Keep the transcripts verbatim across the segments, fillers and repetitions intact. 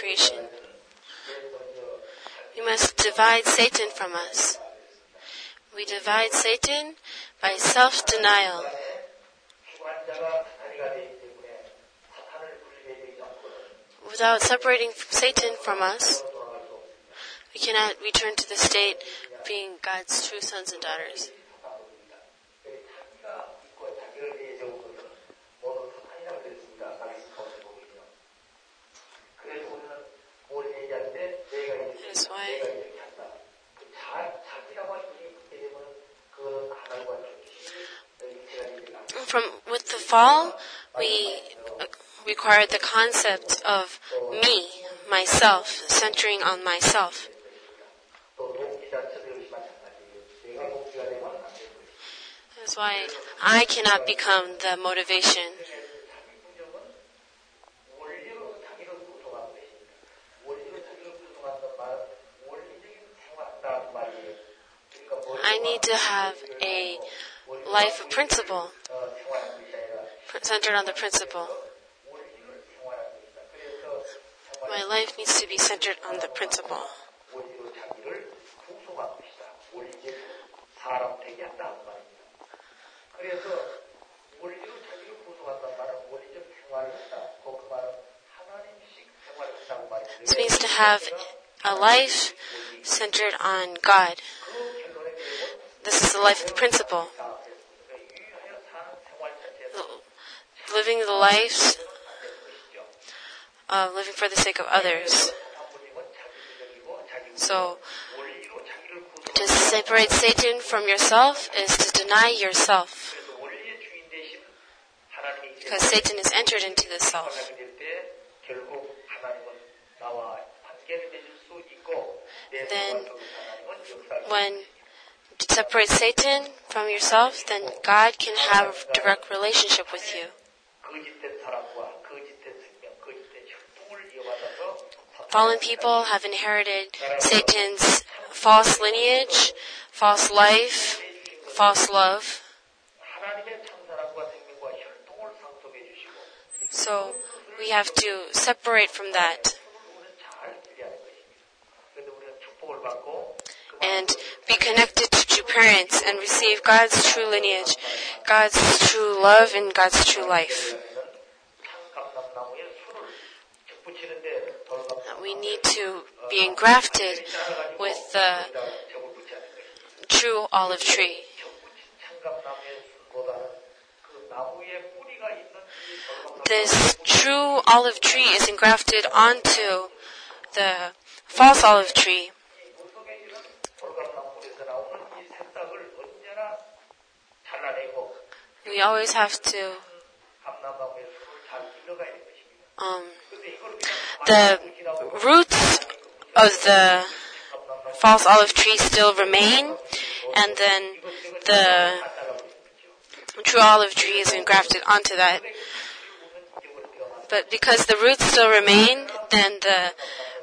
creation. We must divide Satan from us. We divide Satan by self-denial. Without separating Satan from us, we cannot return to the state of being God's true sons and daughters. That is why from with the fall, we required the concept of me, myself, centering on myself. That's why I cannot become the motivation. I need to have a life of principle, centered on the principle. My life needs to be centered on the principle. This means to have a life centered on God. This is the life of the principle. Living the lives of living for the sake of others. So, to separate Satan from yourself is to deny yourself. Because Satan is entered into the self. Then, when you separate Satan from yourself, then God can have a direct relationship with you. Fallen people have inherited Satan's false lineage, false life, false love. So we have to separate from that and be connected to true parents and receive God's true lineage, God's true love, and God's true life. We need to be engrafted with the true olive tree. This true olive tree is engrafted onto the false olive tree. We always have to um, the roots of the false olive tree still remain, and then the true olive tree is engrafted onto that. But because the roots still remain, then the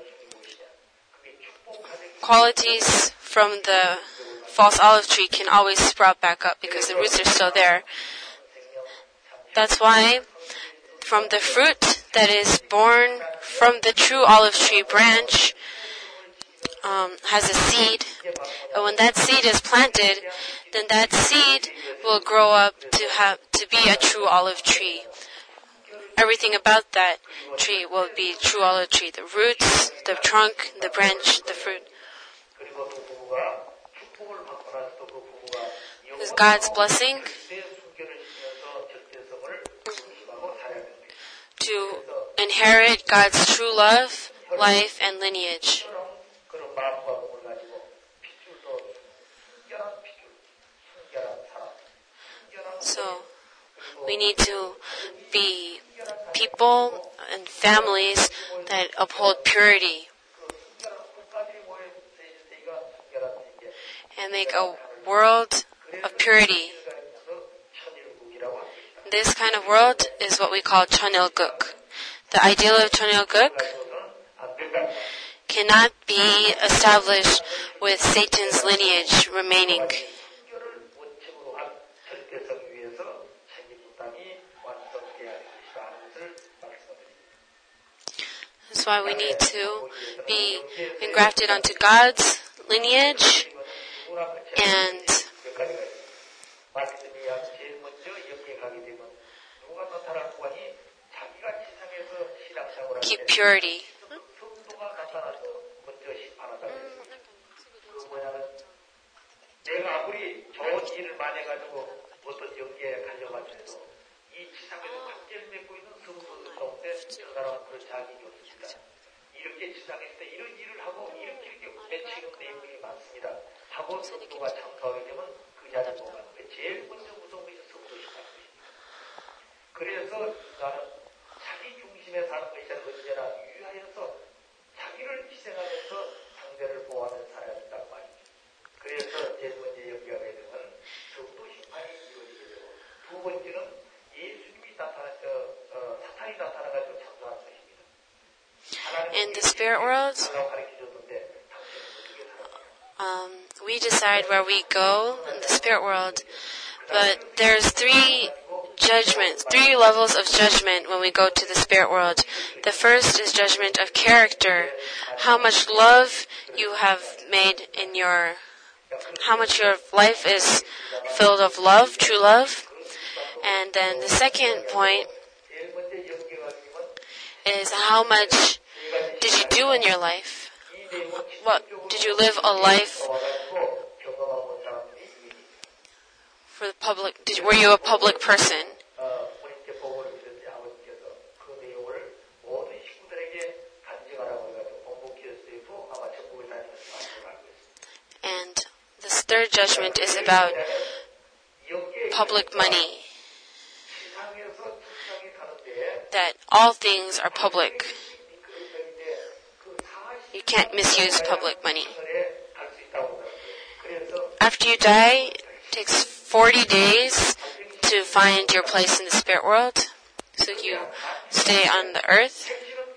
qualities from the false olive tree can always sprout back up because the roots are still there. That's why from the fruit that is born from the true olive tree branch um, has a seed. And when that seed is planted, then that seed will grow up to have to be a true olive tree. Everything about that tree will be true olive tree. The roots, the trunk, the branch, the fruit. With God's blessing to inherit God's true love, life, and lineage. So, we need to be people and families that uphold purity and make a world of purity. This kind of world is what we call Chonilguk. The ideal of Chonilguk cannot be established with Satan's lineage remaining. That's why we need to be engrafted onto God's lineage and keep purity. 내가 아무리 좋은 일을 많이 해가지고 어떤 연계에 갈려가지고 이 지상에서 관계를 맺고 있는 성도들 가운데 저 사람은 그런 자격이 없습니다. 이렇게 지상에 있을 때 이런 일을 하고 이렇게 이렇게 맺히는 내용이 많습니다. 하고 성도가 참가하게 되면 그 자리에 못 가는 거예요. 제일 먼저 무서운 것이 성도이라는 것입니다. 그래서 나는 자기 중심에 사는 것이 언제나 유의하여서 자기를 희생하면서 상대를 보호하는 사람이 있단 말이죠. 그래서 제일 먼저 연기하게 되면 성도 심판이 이루어지게 되고 두 번째는 예수님이 나타나, 어, 어, 사탄이 나타나가지고 창조하는 것입니다. In the spirit world, um, we decide where we go in the spirit world, but there's three judgments, three levels of judgment when we go to the spirit world. The first is judgment of character, how much love you have made in your how much your life is filled of love, true love. And then the second point is how much did you do in your life? What did you live a life for the public? Did, were you a public person? And the third judgment is about public money. That all things are public. You can't misuse public money. After you die, it takes forty days to find your place in the spirit world. So you stay on the earth.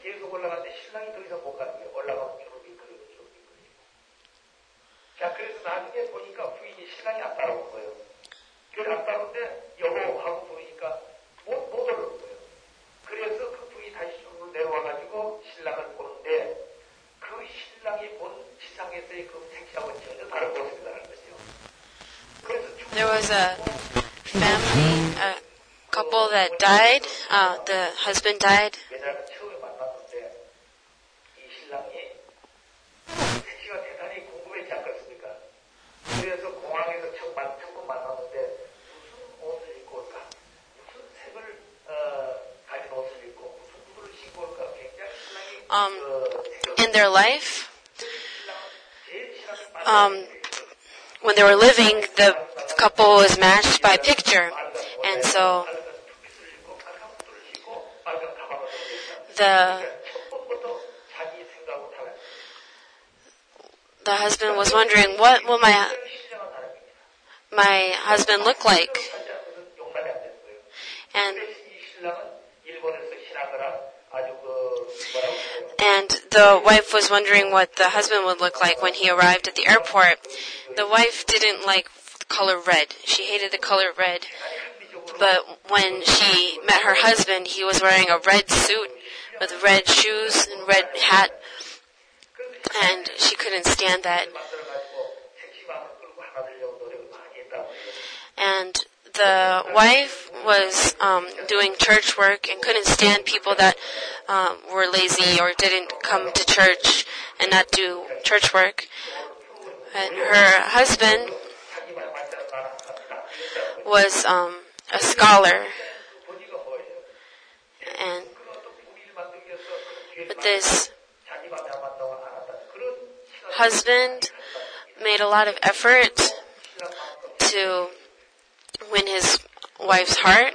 자, 그래서 나중에 보니까 부인이 신랑이 안 따라온 거예요. 그래서 안 따라오는데 여보하고 부르니까 못, 못 오는 거예요. 그래서 그 부인이 다시 쪽으로 내려와가지고 신랑을 보는데 그 신랑이 본 지상에서의 그 색시하고는 전혀 다른 모습이라는 거죠. 그래서 There was a family, a couple that died. Uh, the husband died. 왜냐하면 처음에 만났는데 이 신랑이 색시가 대단히 궁금했지 않겠습니까? 그래서 공항에서 처음, 만, 처음 만났는데 무슨 옷을 입고 올까? 무슨 색을 어, 가진 옷을 입고 무슨 구두를 신고 올까? 굉장히 신랑이 Um, 어, in their life, um, when they were living, the couple was matched by picture, and so the the husband was wondering, what will my my husband look like? And and the wife was wondering what the husband would look like when he arrived at the airport. The wife didn't like the color red. She hated the color red. But when she met her husband, he was wearing a red suit with red shoes and red hat. And she couldn't stand that. And the wife was um, doing church work and couldn't stand people that um, were lazy or didn't come to church and not do church work. And her husband was um, a scholar. And but this husband made a lot of effort to win his wife's heart,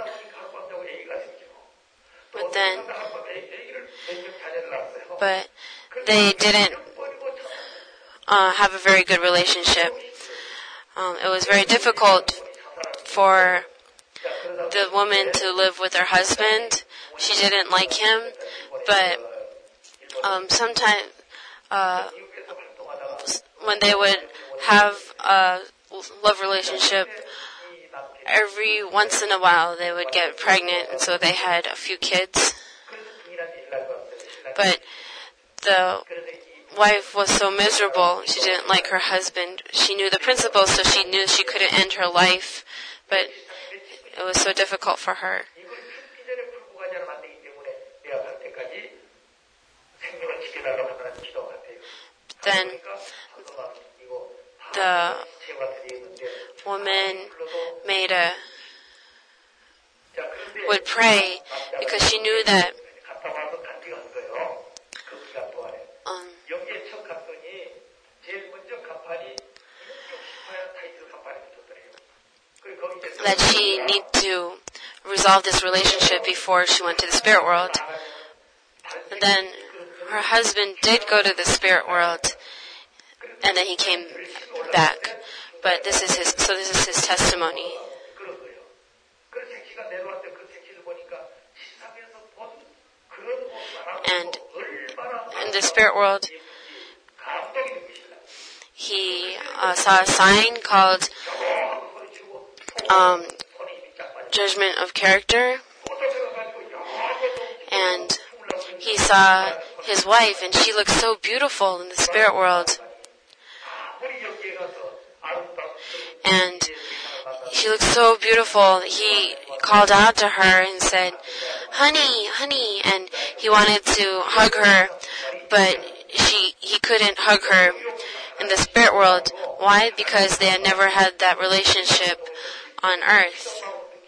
but then, but they didn't uh, have a very good relationship. Um, it was very difficult for the woman to live with her husband. She didn't like him, but um, sometimes uh, when they would have a love relationship, every once in a while they would get pregnant, and so they had a few kids. But the wife was so miserable. She didn't like her husband. She knew the principles, so she knew she couldn't end her life. But it was so difficult for her. Then the woman made a would pray because she knew that um, that she need to resolve this relationship before she went to the spirit world. And then her husband did go to the spirit world, and then he came back. But this is his, so this is his testimony. And in the spirit world, he uh, saw a sign called um, Judgment of Character, and he saw his wife, and she looked so beautiful in the spirit world. And she looked so beautiful. He called out to her and said, "Honey, honey," and he wanted to hug her, but she he couldn't hug her in the spirit world. Why? Because they had never had that relationship on earth.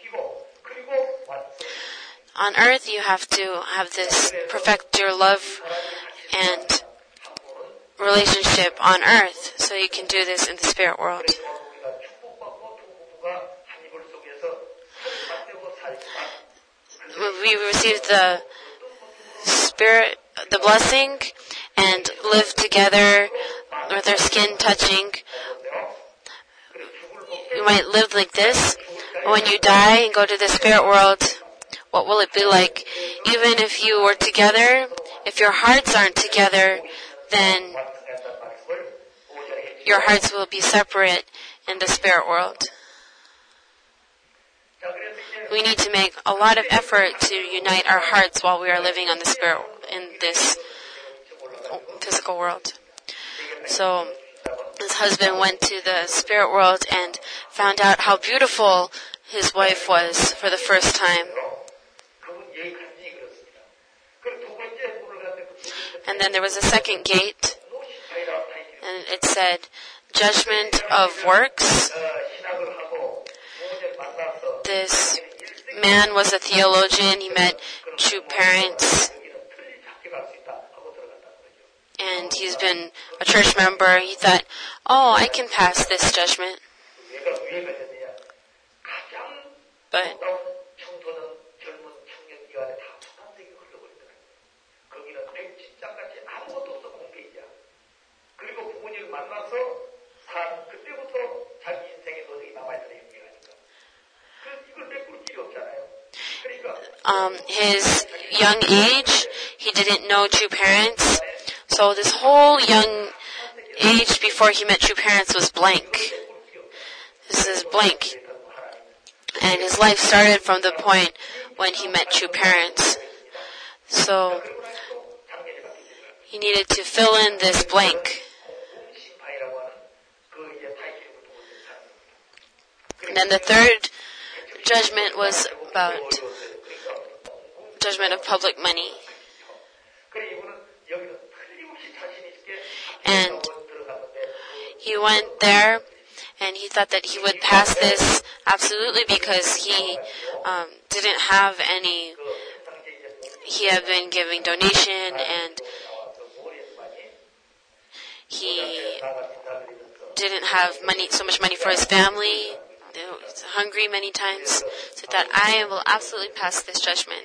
On earth, you have to have this, perfect your love and relationship on earth, so you can do this in the spirit world. We received the spirit, the blessing, and live together with our skin touching. You might live like this. When you die and go to the spirit world, what will it be like? Even if you were together, if your hearts aren't together, then your hearts will be separate in the spirit world. We need to make a lot of effort to unite our hearts while we are living on the spirit in this physical world. So his husband went to the spirit world and found out how beautiful his wife was for the first time. And then there was a second gate, and it said, Judgment of Works. This man was a theologian. He met true parents, and he's been a church member. He thought, oh, I can pass this judgment. But um, his young age, he didn't know true parents. So this whole young age before he met true parents was blank. This is blank. And his life started from the point when he met true parents. So he needed to fill in this blank. And then the third judgment was about judgment of public money. And he went there, and he thought that he would pass this absolutely because he um, didn't have any, he had been giving donation, and he didn't have money, so much money for his family. He was hungry many times. So he thought, I will absolutely pass this judgment.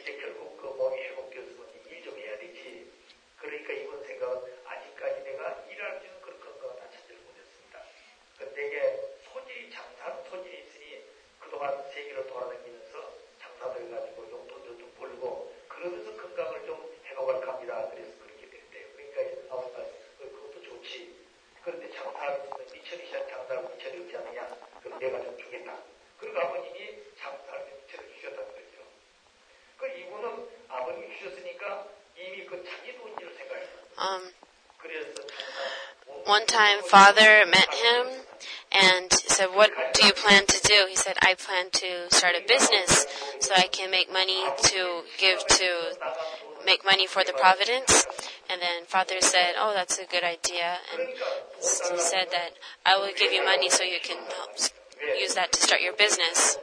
Um, one time, Father met him and said, "What do you plan to do?" He said, "I plan to start a business so I can make money to give to make money for the Providence." And then Father said, "Oh, that's a good idea." And he said that, "I will give you money so you can use that to start your business."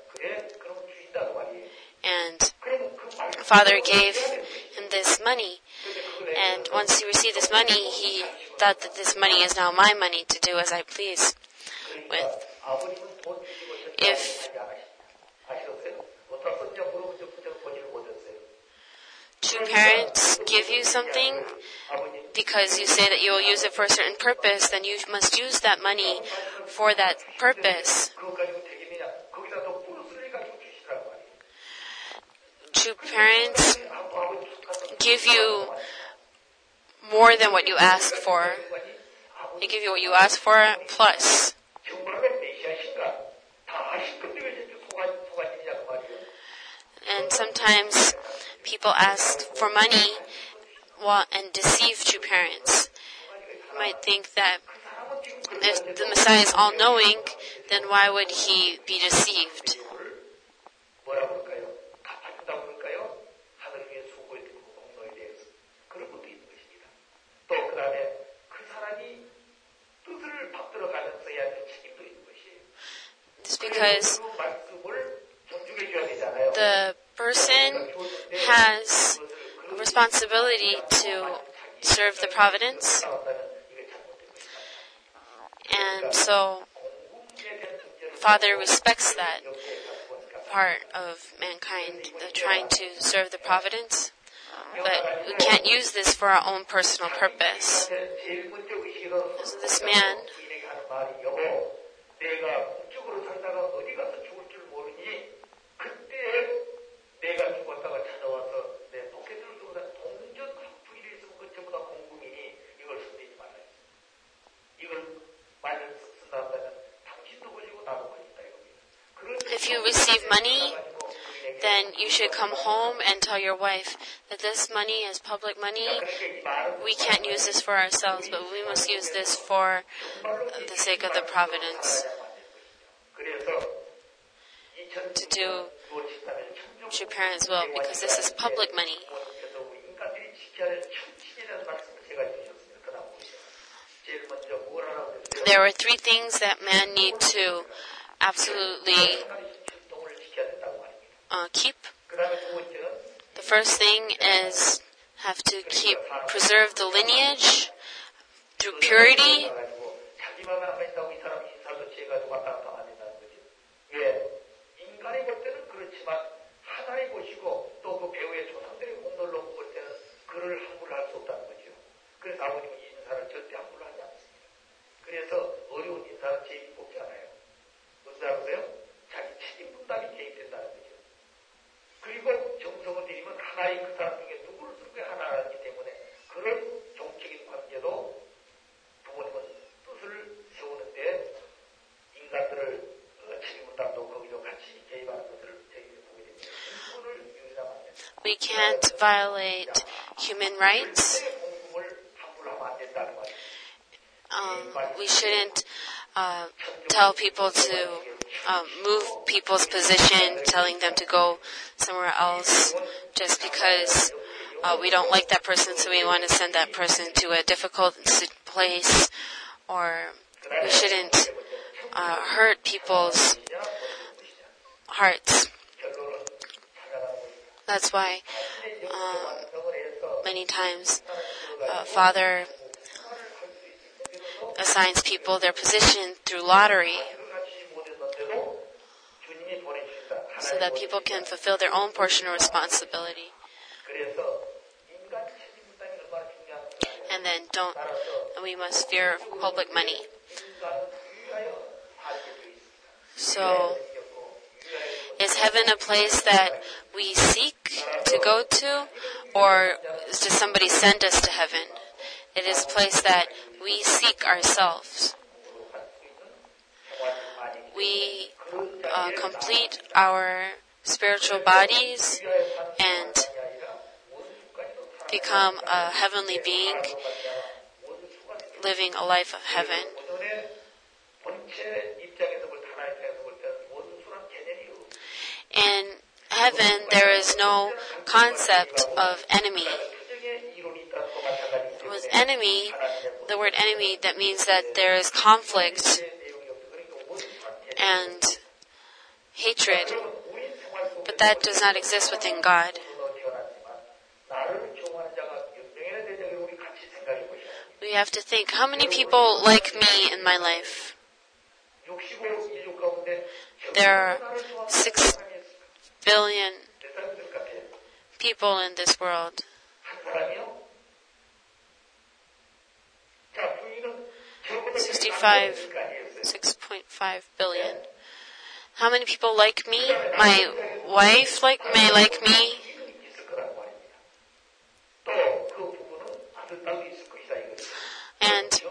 And Father gave him this money. And once he received this money, he thought that this money is now my money to do as I please with. If two parents give you something because you say that you will use it for a certain purpose, then you must use that money for that purpose. Two parents give you more than what you ask for. They give you what you ask for plus. And sometimes people ask for money and deceive two parents. You might think that if the Messiah is all-knowing, then why would he be deceived? It's because the person has a responsibility to serve the Providence. And so Father respects that part of mankind, the trying to serve the Providence. But we can't use this for our own personal purpose. So this man if you receive money, then you should come home and tell your wife that this money is public money. We can't use this for ourselves, but we must use this for the sake of the Providence. To do what your parents will, because this is public money. There are three things that man need to absolutely uh, keep. The first thing is have to keep preserve the lineage through purity. We can't violate human rights. Um, we shouldn't uh, tell people to um, move people's position, telling them to go somewhere else just because uh, we don't like that person, so we want to send that person to a difficult place. Or we shouldn't uh, hurt people's hearts. That's why um, many times uh, Father assigns people their position through lottery so that people can fulfill their own portion of responsibility. And then don't, we must fear public money. So, is heaven a place that we seek to go to, or does somebody send us to heaven? It is a place that we seek ourselves. We uh, complete our spiritual bodies and become a heavenly being, living a life of heaven. In heaven, there is no concept of enemy. With enemy, the word enemy, that means that there is conflict and hatred, but that does not exist within God. We have to think, how many people like me in my life? There are six billion people in this world. Sixty-five, six point five billion. How many people like me? My wife like may like me. And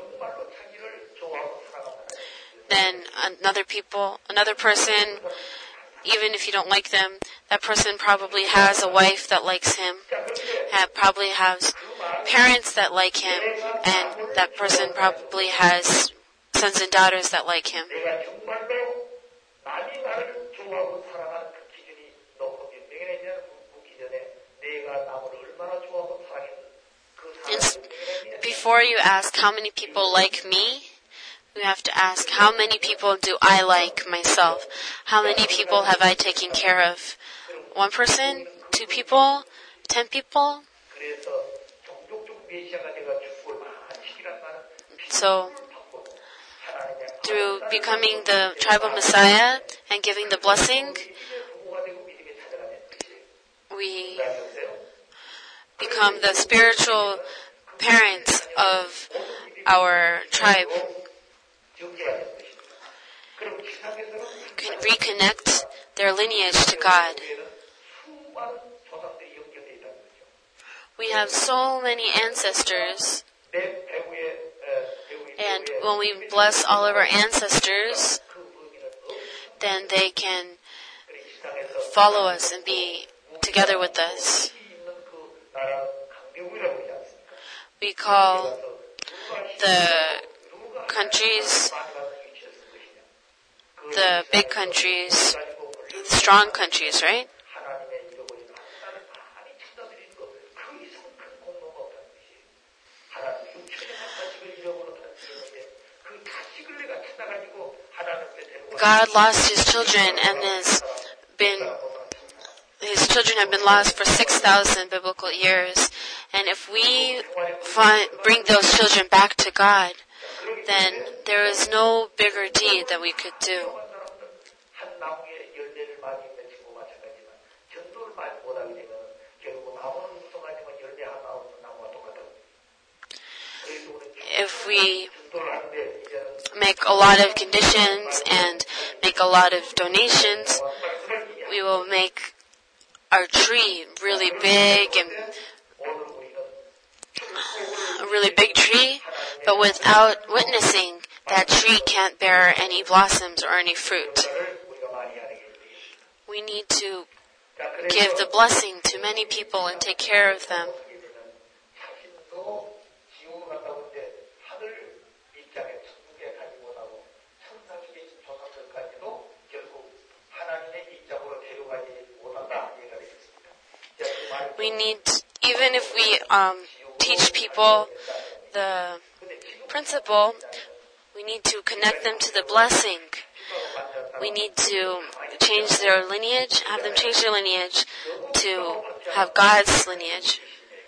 then another people, another person, even if you don't like them, that person probably has a wife that likes him, and probably has parents that like him, and that person probably has sons and daughters that like him. And before you ask how many people like me, you have to ask, how many people do I like myself? How many people have I taken care of? One person? Two people? Ten people? So, through becoming the tribal Messiah and giving the blessing, we become the spiritual parents of our tribe. Can reconnect their lineage to God. We have so many ancestors, and when we bless all of our ancestors, then they can follow us and be together with us. We call the countries, the big countries, strong countries, right? God lost his children and has been, his children have been lost for six thousand biblical years. And if we find, bring those children back to God, then there is no bigger deed that we could do. If we make a lot of conditions and make a lot of donations, we will make our tree really big and a really big tree, but without witnessing, that tree can't bear any blossoms or any fruit. We need to give the blessing to many people and take care of them. We need, even if we um, teach people the principle, we need to connect them to the blessing. We need to change their lineage, have them change their lineage to have God's lineage.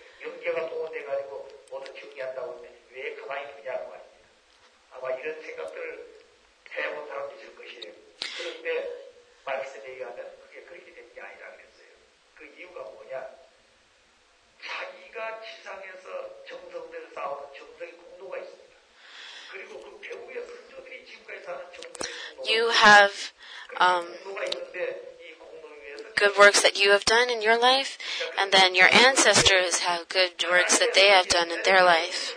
You have um, good works that you have done in your life, and then your ancestors have good works that they have done in their life.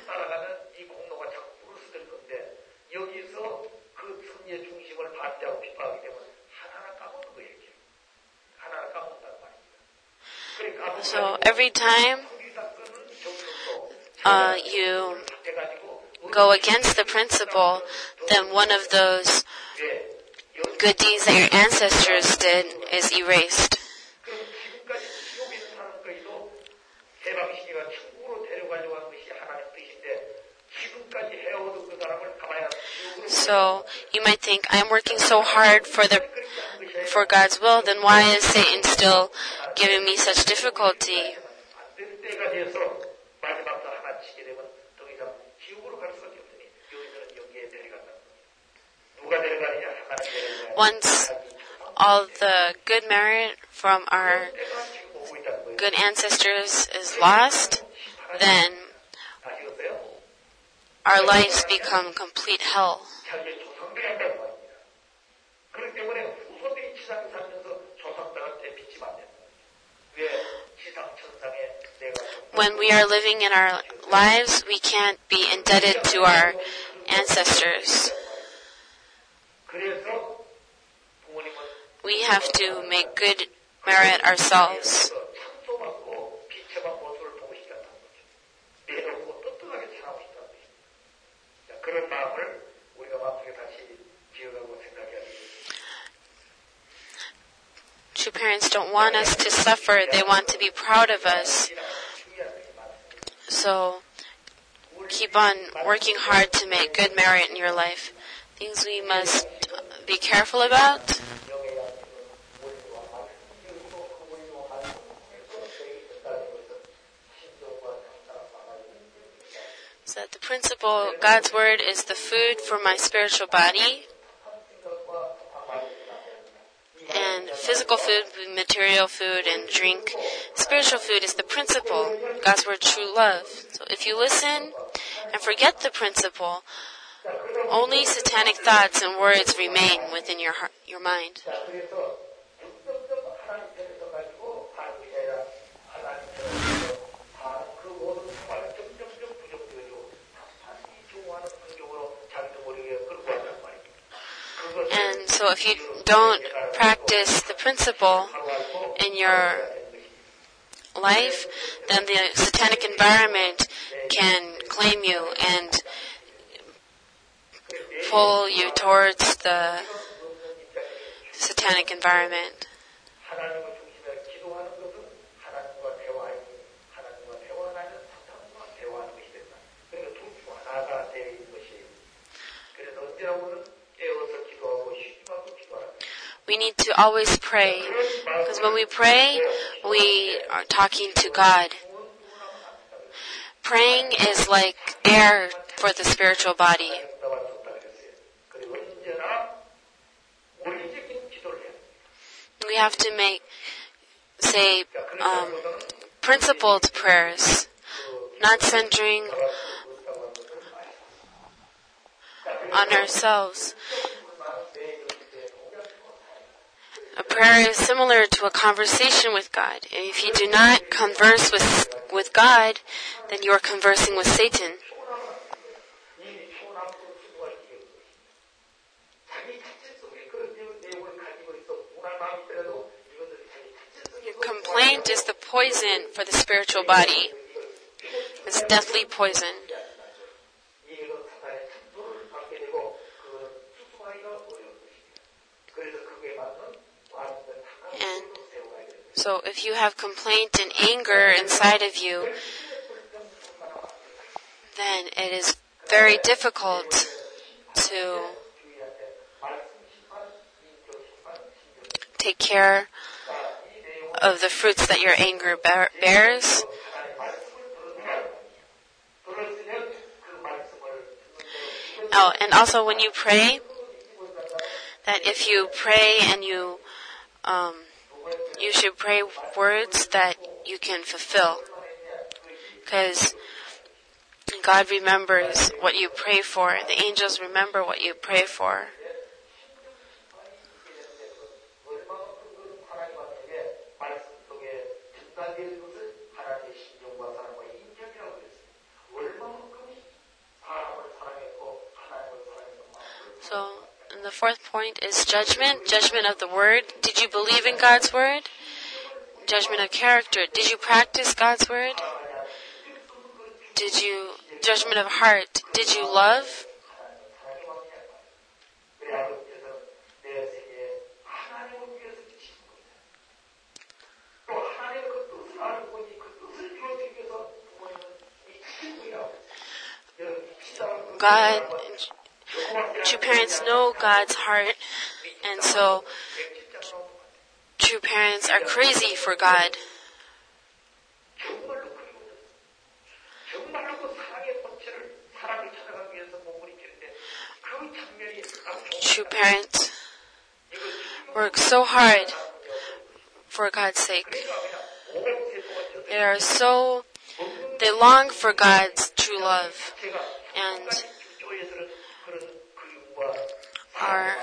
So every time uh, you go against the principle, then one of those good deeds that your ancestors did is erased. So you might think, I'm working so hard for the for God's will, then why is Satan still giving me such difficulty? Once all the good merit from our good ancestors is lost, then our lives become complete hell. When we are living in our lives, we can't be indebted to our ancestors. We have to make good merit ourselves. True parents don't want us to suffer. They want to be proud of us. So keep on working hard to make good merit in your life. Things we must be careful about. So that the principle, God's word is the food for my spiritual body. And physical food, material food, and drink. Spiritual food is the principle, God's word, true love. So if you listen and forget the principle, only satanic thoughts and words remain within your heart, your mind. And so if you don't practice the principle in your life, then the satanic environment can claim you and pull you towards the satanic environment. We need to always pray, because when we pray, we are talking to God. Praying is like air for the spiritual body. We have to make, say, um, principled prayers, not centering on ourselves. A prayer is similar to a conversation with God. If you do not converse with with God, then you are conversing with Satan. Your complaint is the poison for the spiritual body. It's deathly poison. And so if you have complaint and anger inside of you, then it is very difficult to take care of the fruits that your anger bear- bears. Oh, and also when you pray, that if you pray and you Um, you should pray words that you can fulfill, because God remembers what you pray for. The angels remember what you pray for. So, and the fourth point is judgment, judgment of the word. Did you believe in God's word? Judgment of character. Did you practice God's word? Did you, judgment of heart, did you love? God, true parents know God's heart, and so true parents are crazy for God. True parents work so hard for God's sake. They are so, they long for God's true love and are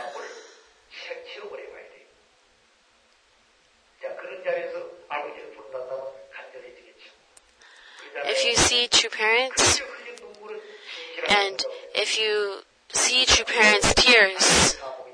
if you see true parents and if you see true parents' tears,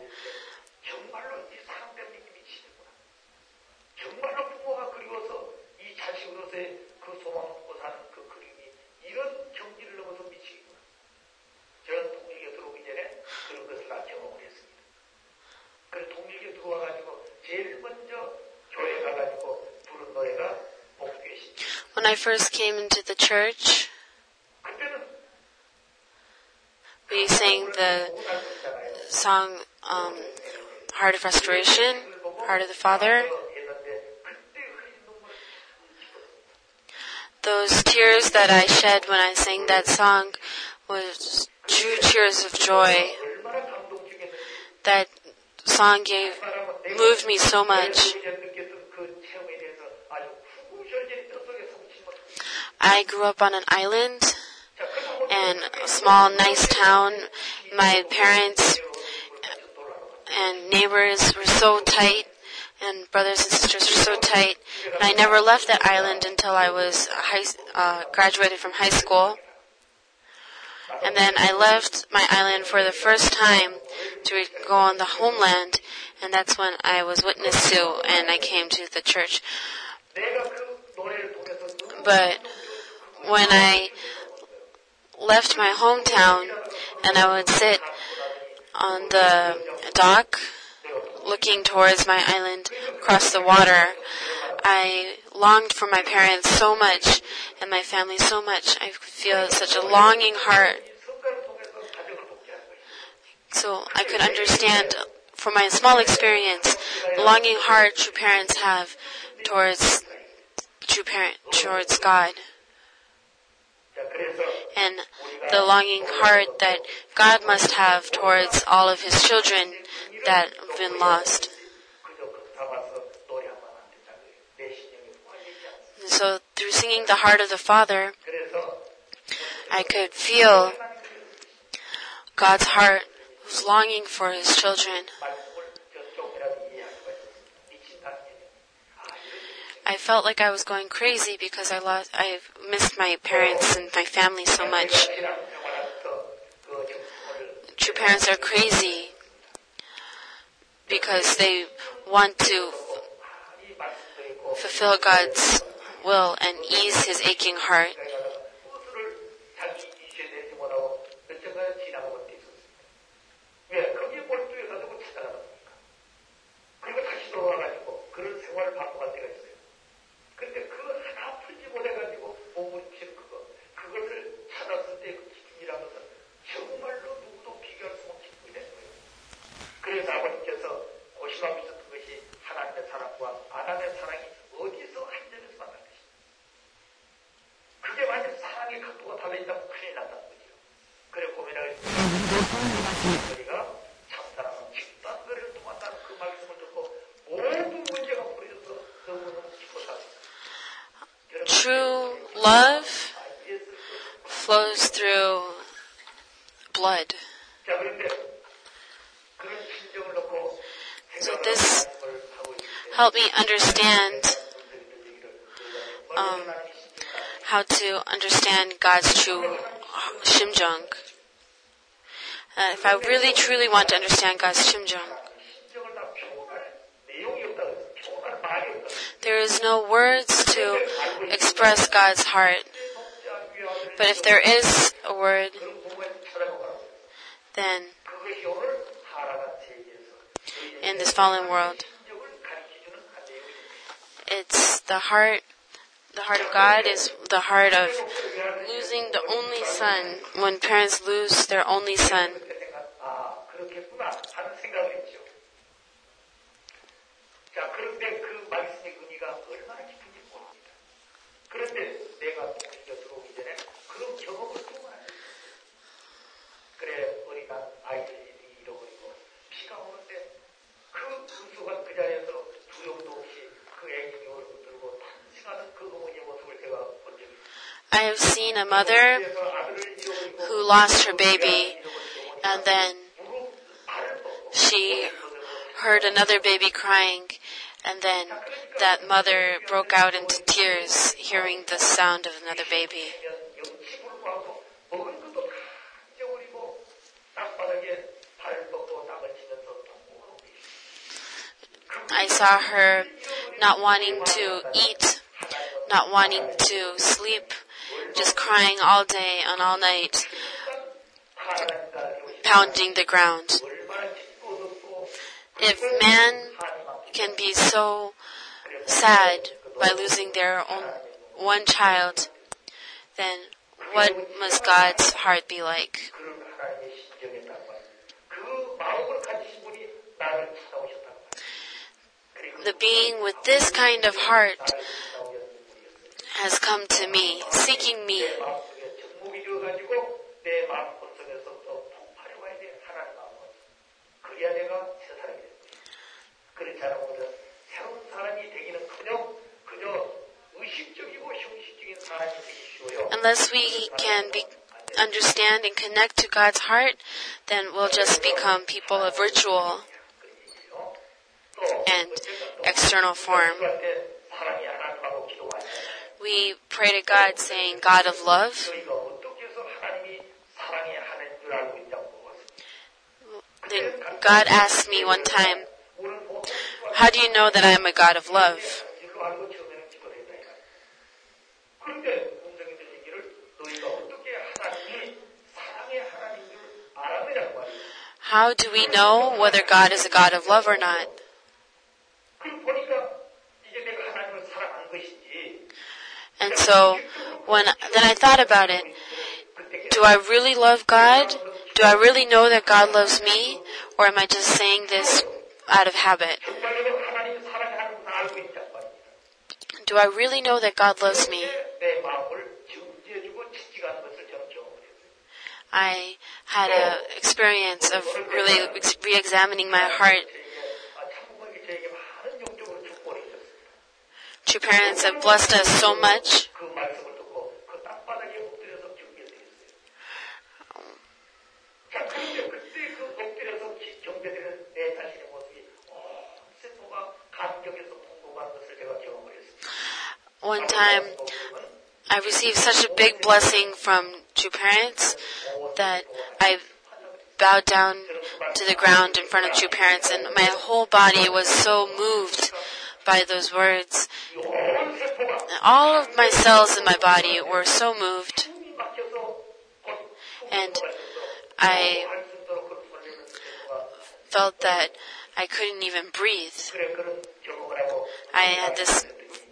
when I first came into the church, we sang the song, um, Heart of Restoration, Heart of the Father. Those tears that I shed when I sang that song was true tears of joy. That song gave, moved me so much. I grew up on an island and a small, nice town. My parents and neighbors were so tight, and brothers and sisters were so tight. And I never left that island until I was high, uh, graduated from high school. And then I left my island for the first time to go on the homeland, and that's when I was witnessed to, and I came to the church. But when I left my hometown, and I would sit on the dock looking towards my island across the water, I longed for my parents so much and my family so much. I feel such a longing heart. So I could understand from my small experience the longing heart true parents have towards true parent towards God. And the longing heart that God must have towards all of His children that have been lost. And so through singing the Heart of the Father, I could feel God's heart was longing for His children. I felt like I was going crazy because I lost, I missed my parents and my family so much. True parents are crazy because they want to fulfill God's will and ease His aching heart. True love flows through blood. So this helped me understand um, how to understand God's true Shimjung. Uh, if I really truly want to understand God's Shimjung, there is no words to express God's heart. But if there is a word, then in this fallen world, it's the heart, the heart of God is the heart of losing the only son. When parents lose their only son, I have seen a mother who lost her baby, and then she heard another baby crying, and then that mother broke out into tears hearing the sound of another baby. I saw her not wanting to eat, not wanting to sleep, just crying all day and all night, pounding the ground. If man can be so sad by losing their own one child, then what must God's heart be like? The being with this kind of heart has come to me, seeking me. Unless we can be, understand and connect to God's heart, then we'll just become people of ritual and external form. We pray to God saying, God of love. Then God asked me one time, how do you know that I am a God of love? How do we know whether God is a God of love or not? And so, when then I thought about it, do I really love God? Do I really know that God loves me? Or am I just saying this out of habit? Do I really know that God loves me? I had an experience of really re-examining my heart. True parents have blessed us so much. One time, I received such a big blessing from true parents that I bowed down to the ground in front of true parents, and my whole body was so moved by those words. All of my cells in my body were so moved, and I felt that I couldn't even breathe. I had this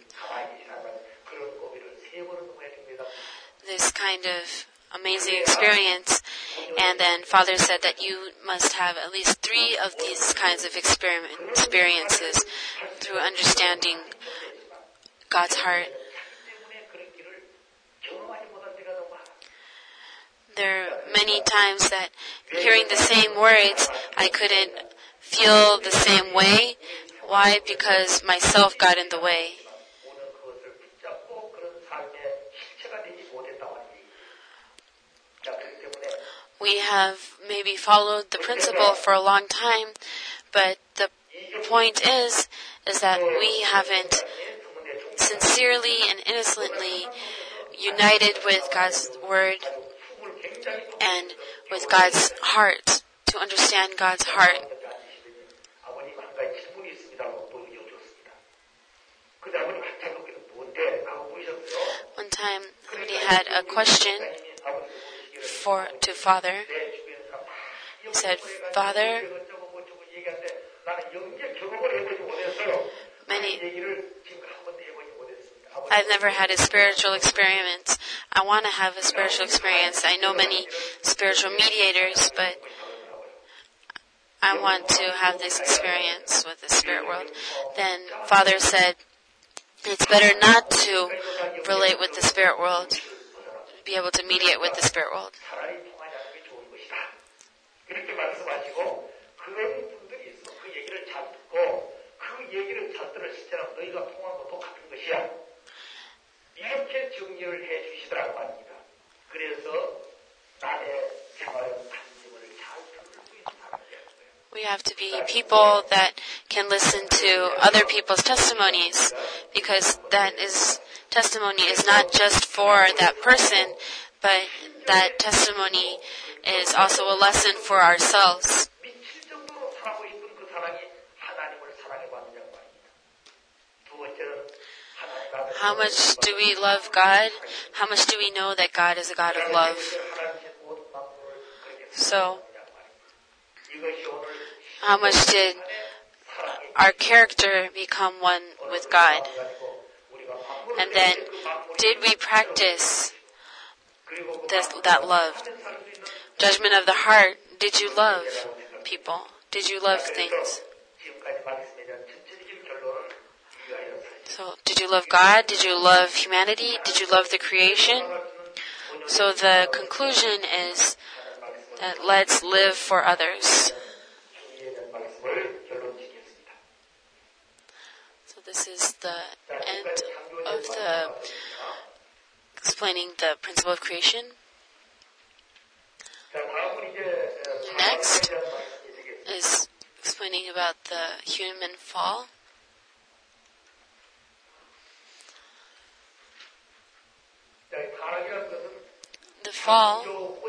this kind of amazing experience, and then Father said that you must have at least three of these kinds of experiment experiences through understanding God's heart. There are many times that hearing the same words, I couldn't feel the same way. Why? Because myself got in the way. We have maybe followed the principle for a long time, but the point is, is that we haven't sincerely and innocently united with God's Word and with God's heart, to understand God's heart. One time, somebody had a question for to Father. He said, Father, many, I've never had a spiritual experience. I want to have a spiritual experience. I know many spiritual mediators, but I want to have this experience with the spirit world. Then Father said, it's better not to relate with the spirit world, be able to mediate with the spirit world. We have to be people that can listen to other people's testimonies, because that is testimony is not just for that person, but that testimony is also a lesson for ourselves. How much do we love God? How much do we know that God is a God of love? So, how much did our character become one with God? And then, did we practice this, that love? Judgment of the heart. Did you love people? Did you love things? So, did you love God? Did you love humanity? Did you love the creation? So the conclusion is that let's live for others. So this is the end of the explaining the principle of creation. Next is explaining about the human fall. The fall,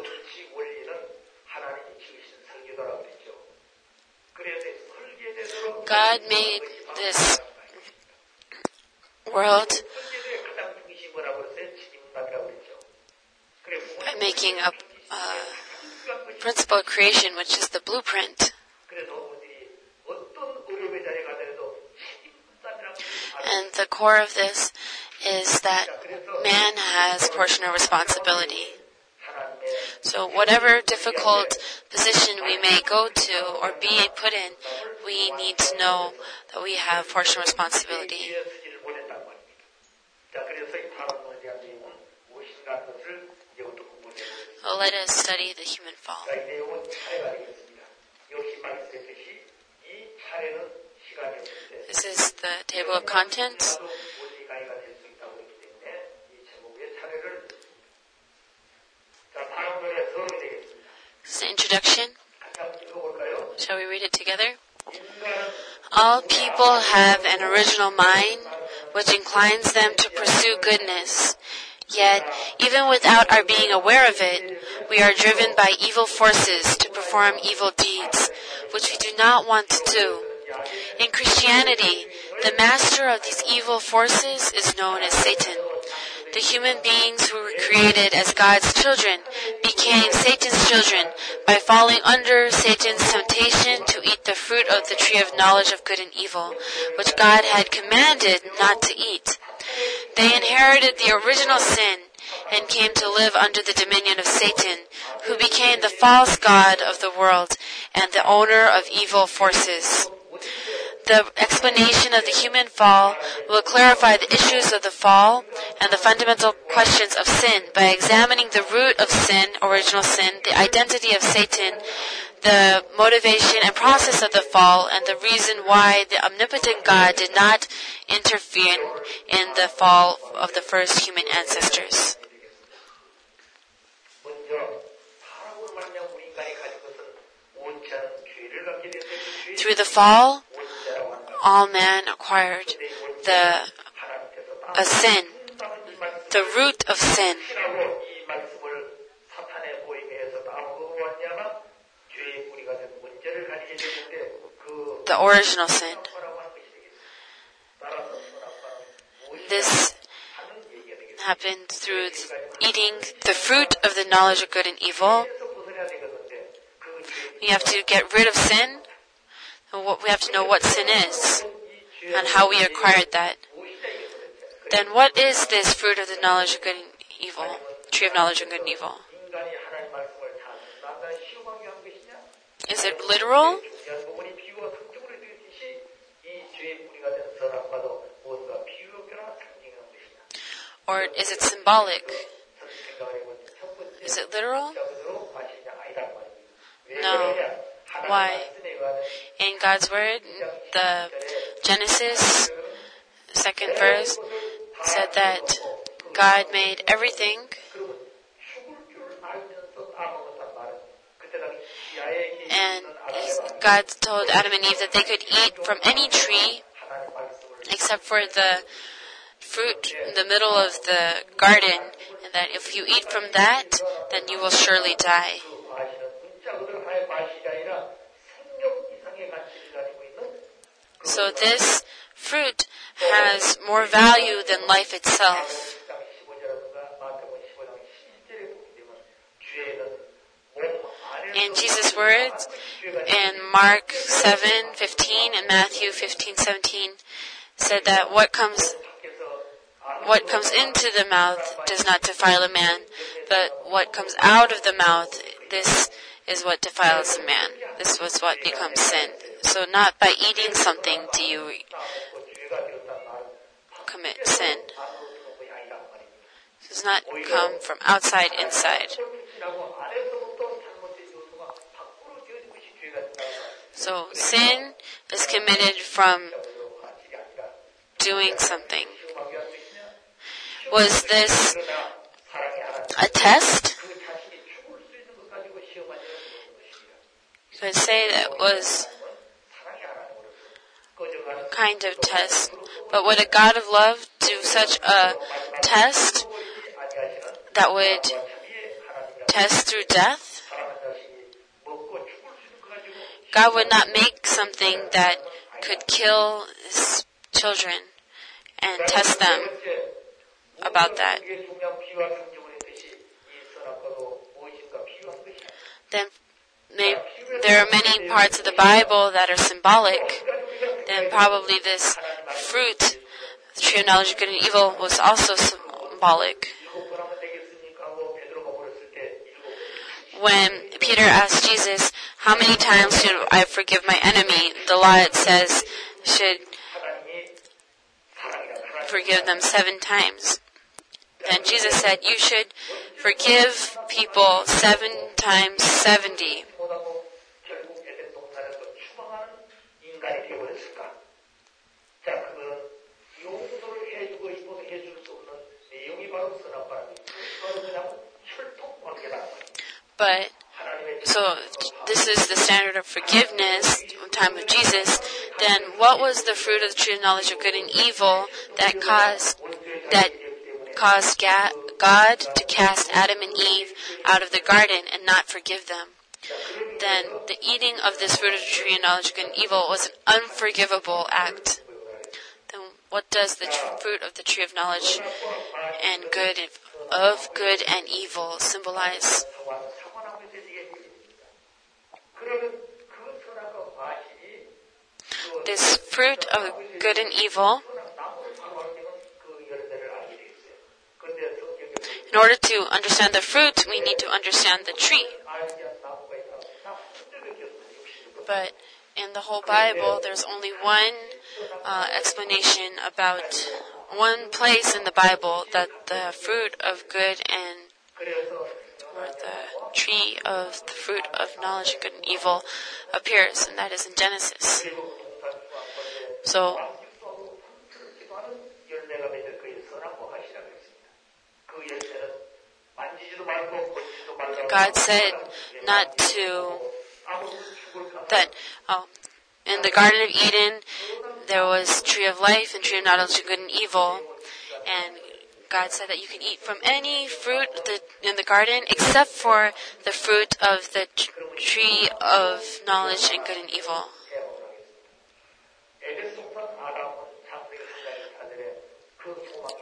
God made this world by making a uh, principle of creation, which is the blueprint. And the core of this is that man has portion of responsibility. So whatever difficult position we may go to or be put in, we need to know that we have portion of responsibility. So let us study the human fall. This is the table of contents. This is the introduction. Shall we read it together? All people have an original mind which inclines them to pursue goodness. Yet, even without our being aware of it, we are driven by evil forces to perform evil deeds, which we do not want to do. In Christianity, the master of these evil forces is known as Satan. The human beings who were created as God's children became Satan's children by falling under Satan's temptation to eat the fruit of the tree of knowledge of good and evil, which God had commanded not to eat. They inherited the original sin and came to live under the dominion of Satan, who became the false god of the world and the owner of evil forces. The explanation of the human fall will clarify the issues of the fall and the fundamental questions of sin by examining the root of sin, original sin, the identity of Satan, the motivation and process of the fall, and the reason why the omnipotent God did not intervene in the fall of the first human ancestors. Through the fall, all man acquired the a sin, the root of sin. The original sin. This happened through eating the fruit of the knowledge of good and evil. We have to get rid of sin. We have to know what sin is and how we acquired that. Then what is this fruit of the knowledge of good and evil? Tree of knowledge of good and evil. Is it literal? Or is it symbolic? Is it literal? No. Why? In God's Word, the Genesis, second verse, said that God made everything, and God told Adam and Eve that they could eat from any tree except for the fruit in the middle of the garden, and that if you eat from that, then you will surely die. So this fruit has more value than life itself. In Jesus' words, in Mark seven fifteen and Matthew fifteen seventeen, said that what comes what comes into the mouth does not defile a man, but what comes out of the mouth, this is what defiles a man. This was what becomes sin. So not by eating something do you commit sin. It does not come from outside inside. So sin is committed from doing something. Was this a test? You could say that was a kind of test. But would a God of love do such a test that would test through death? God would not make something that could kill his children and test them about that. Then maybe there are many parts of the Bible that are symbolic. Then probably this fruit, the tree of knowledge of good and evil, was also symbolic. When Peter asked Jesus, how many times should I forgive my enemy? The law, it says, should forgive them seven times. Then Jesus said, you should forgive people seven times seventy. But, so, this is the standard of forgiveness in the time of Jesus. Then, what was the fruit of the tree of knowledge of good and evil that caused, that caused God to cast Adam and Eve out of the garden and not forgive them? Then, the eating of this fruit of the tree of knowledge of good and evil was an unforgivable act. Then, what does the fruit of the tree of knowledge and good of good and evil symbolize? This fruit of good and evil, in order to understand the fruit, we need to understand the tree. But in the whole Bible, there's only one uh, explanation about one place in the Bible that the fruit of good and or the tree of the fruit of knowledge of good and evil appears, and that is in Genesis. So, God said not to, that oh, in the Garden of Eden there was tree of life and tree of knowledge of good and evil, and God said that you can eat from any fruit in the garden except for the fruit of the tree of knowledge and good and evil.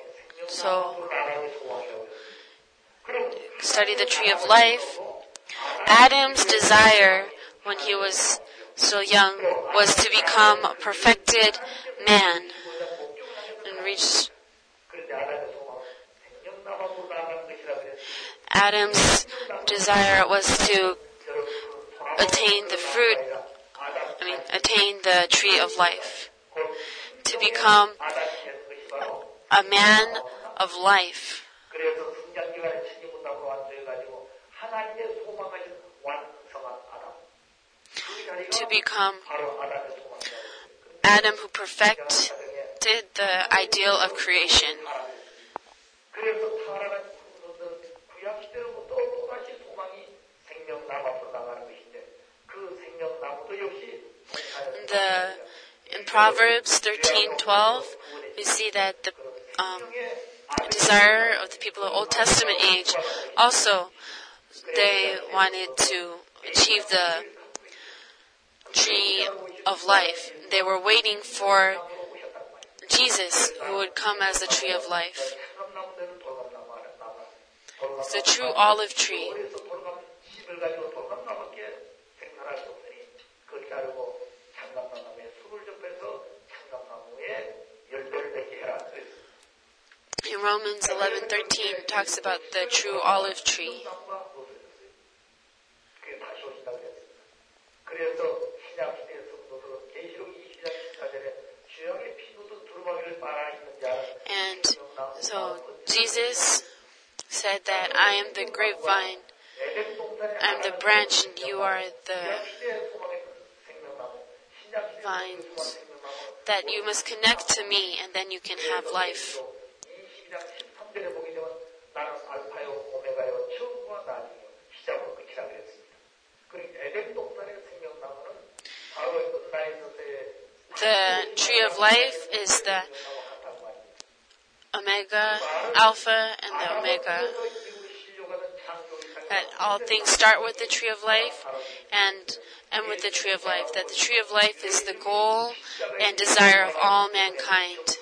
So, study the tree of life. Adam's desire when he was so young was to become a perfected man and reach. Adam's desire was to attain the fruit, I mean, attain the tree of life, to become a man of life. To become Adam who perfected the ideal of creation. The, in Proverbs thirteen twelve, we see that the um, desire of the people of Old Testament age also, they wanted to achieve the tree of life. They were waiting for Jesus, who would come as the tree of life. It's the true olive tree. In Romans eleven thirteen talks about the true olive tree. And so Jesus said that I am the grapevine, I am the branch, and you are the vines. That you must connect to me, and then you can have life. The tree of life is the Omega, Alpha, and the Omega. That all things start with the tree of life and end with the tree of life. That the tree of life is the goal and desire of all mankind.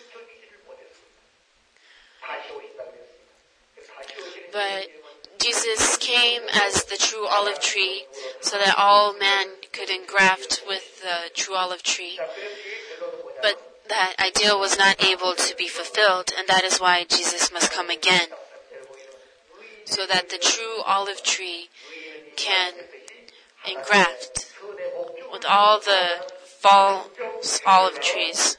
But Jesus came as the true olive tree so that all men could engraft with the true olive tree. But that ideal was not able to be fulfilled, and that is why Jesus must come again, so that the true olive tree can engraft with all the false olive trees.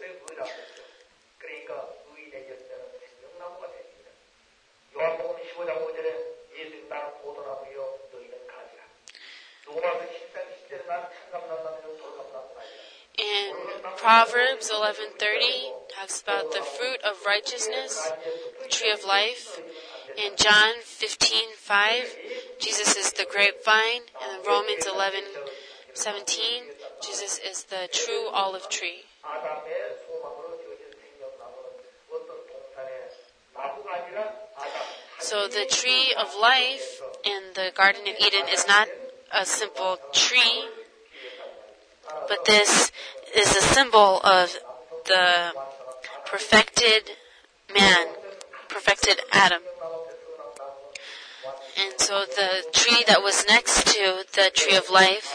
In Proverbs eleven thirty talks about the fruit of righteousness, the tree of life. In John fifteen five, Jesus is the grapevine, and in Romans eleven seventeen, Jesus is the true olive tree. So the tree of life in the Garden of Eden is not a simple tree, but this is a symbol of the perfected man, perfected Adam. And so the tree that was next to the tree of life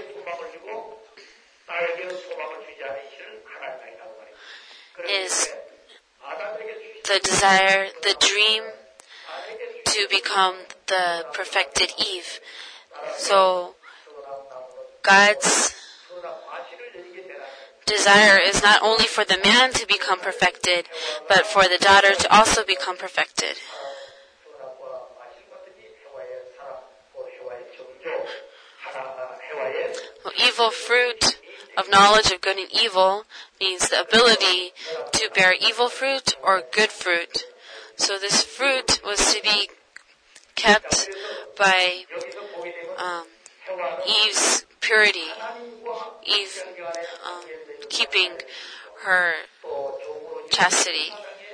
is the desire, the dream to become the perfected Eve. So God's desire is not only for the man to become perfected, but for the daughter to also become perfected. Well, evil fruit of knowledge of good and evil means the ability to bear evil fruit or good fruit. So this fruit was to be kept by um, Eve's purity, Eve um, keeping her chastity.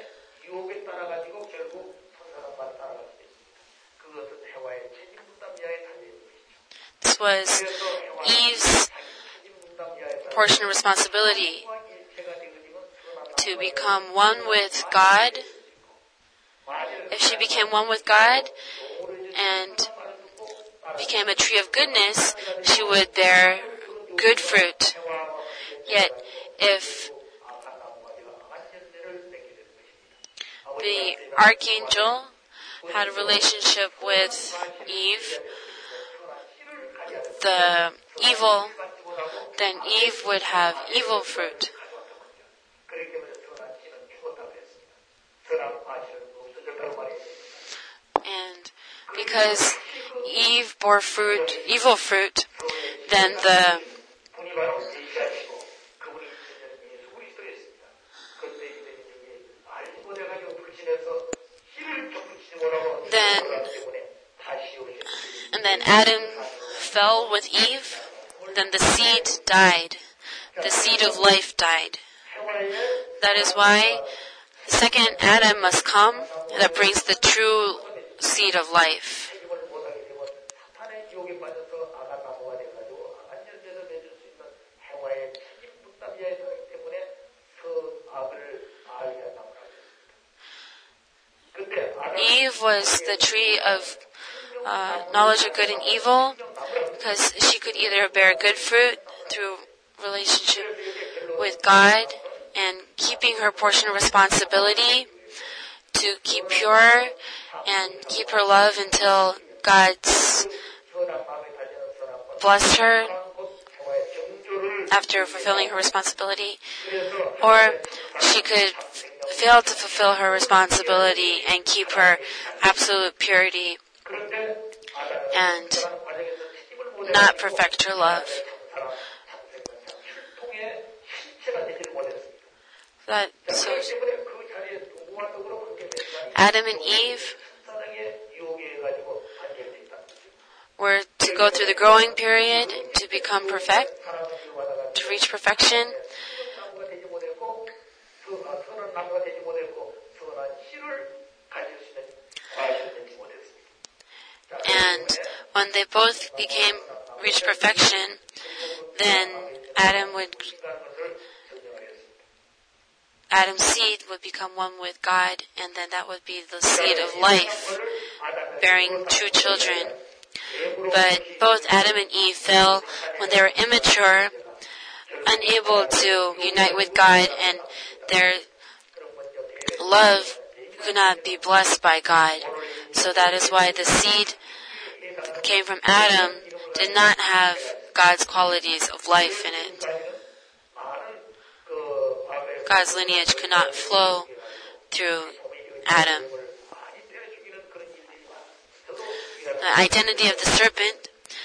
This was Eve's portion of responsibility to become one with God if she became one with God and became a tree of goodness, she would bear good fruit. Yet, if the archangel had a relationship with Eve, the evil, then Eve would have evil fruit. And because Eve bore fruit, evil fruit, then the then and then Adam fell with Eve, then the seed died. The seed of life died. That is why the second Adam must come that brings the true seed of life. Eve was the tree of uh, knowledge of good and evil because she could either bear good fruit through relationship with God and keeping her portion of responsibility to keep pure and keep her love until God's blessed her after fulfilling her responsibility, or she could fail to fulfill her responsibility and keep her absolute purity and not perfect her love. That, so Adam and Eve were to go through the growing period to become perfect, to reach perfection. And when they both became, reached perfection, then Adam would, Adam's seed would become one with God, and then that would be the seed of life, bearing true children. But both Adam and Eve fell when they were immature, unable to unite with God, and their love could not be blessed by God. So that is why the seed that came from Adam did not have God's qualities of life in it. God's lineage could not flow through Adam. The identity of the serpent.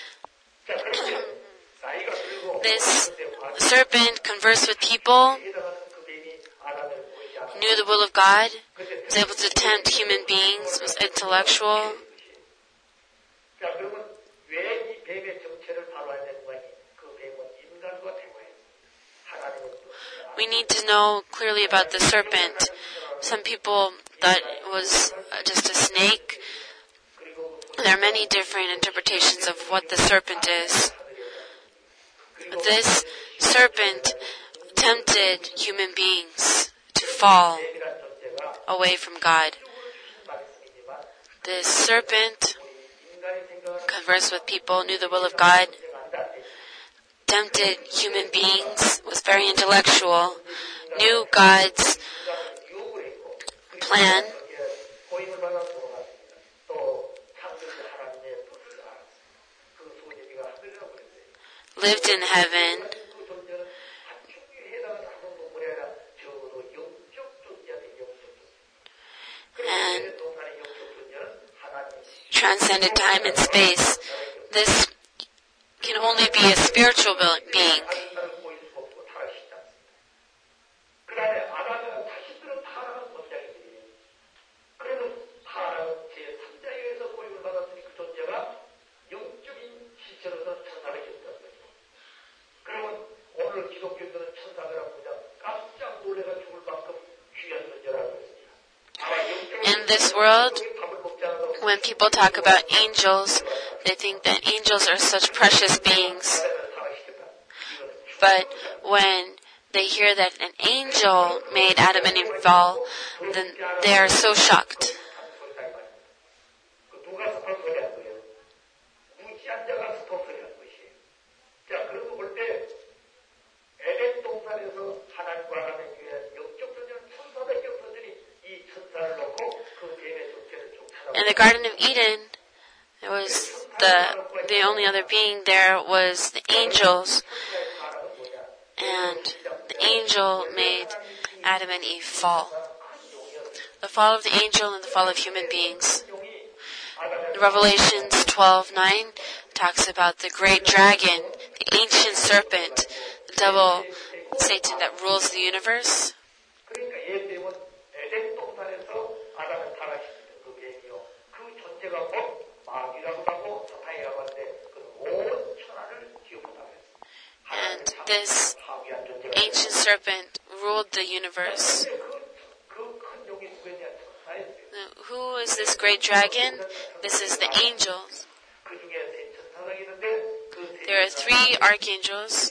This serpent conversed with people, knew the will of God, was able to tempt human beings, was intellectual. We need to know clearly about the serpent. Some people thought it was just a snake. There are many different interpretations of what the serpent is. This serpent tempted human beings to fall away from God. This serpent conversed with people, knew the will of God, tempted human beings, was very intellectual, knew God's plan, lived in heaven, and transcended time and space. This can only be a spiritual being. In this world, when people talk about angels, they think that angels are such precious beings. But when they hear that an angel made Adam and Eve fall, then they are so shocked. In the Garden of Eden, there was the the only other being there was the angels, and the angel made Adam and Eve fall. The fall of the angel and the fall of human beings. Revelations twelve nine talks about the great dragon, the ancient serpent, the devil, Satan that rules the universe. 그러니까 예수님은 에덴 동산에서 아담을 타락시킨 그 계기요. 그 존재가 곧 마귀라고 하고 사탄이라고 하는데 그 온 천하를 기업하다고 했습니다. And this ancient serpent ruled the universe. 그큰 용이 누구냐? Now, who is this great dragon? This is the angels. 그 중에 세 천사가 있는데 그 There are three archangels.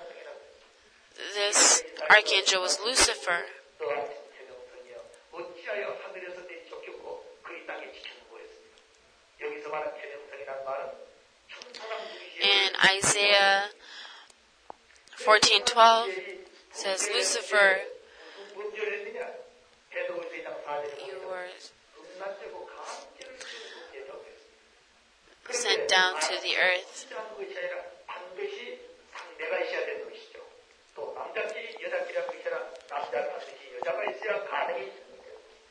This archangel was Lucifer. 또한 천명성이여 어찌하여 하늘에서 내쫓겼고 그의 땅에 지켜는 거였습니다. 여기서 말한 천명성이란 말은 천사랑 In Isaiah fourteen twelve says Lucifer, 문제를 했느냐? 해독을 세상 사제를 you were 음란되고 가압죄를 지은 문제라고 했습니다. sent down to the earth. 그런 것이 아니라 반드시 상대가 있어야 되는 것이죠. 또 남자끼리 여자끼리란 것이 아니라 남자 반드시 여자가 있어야 가능이 있습니다.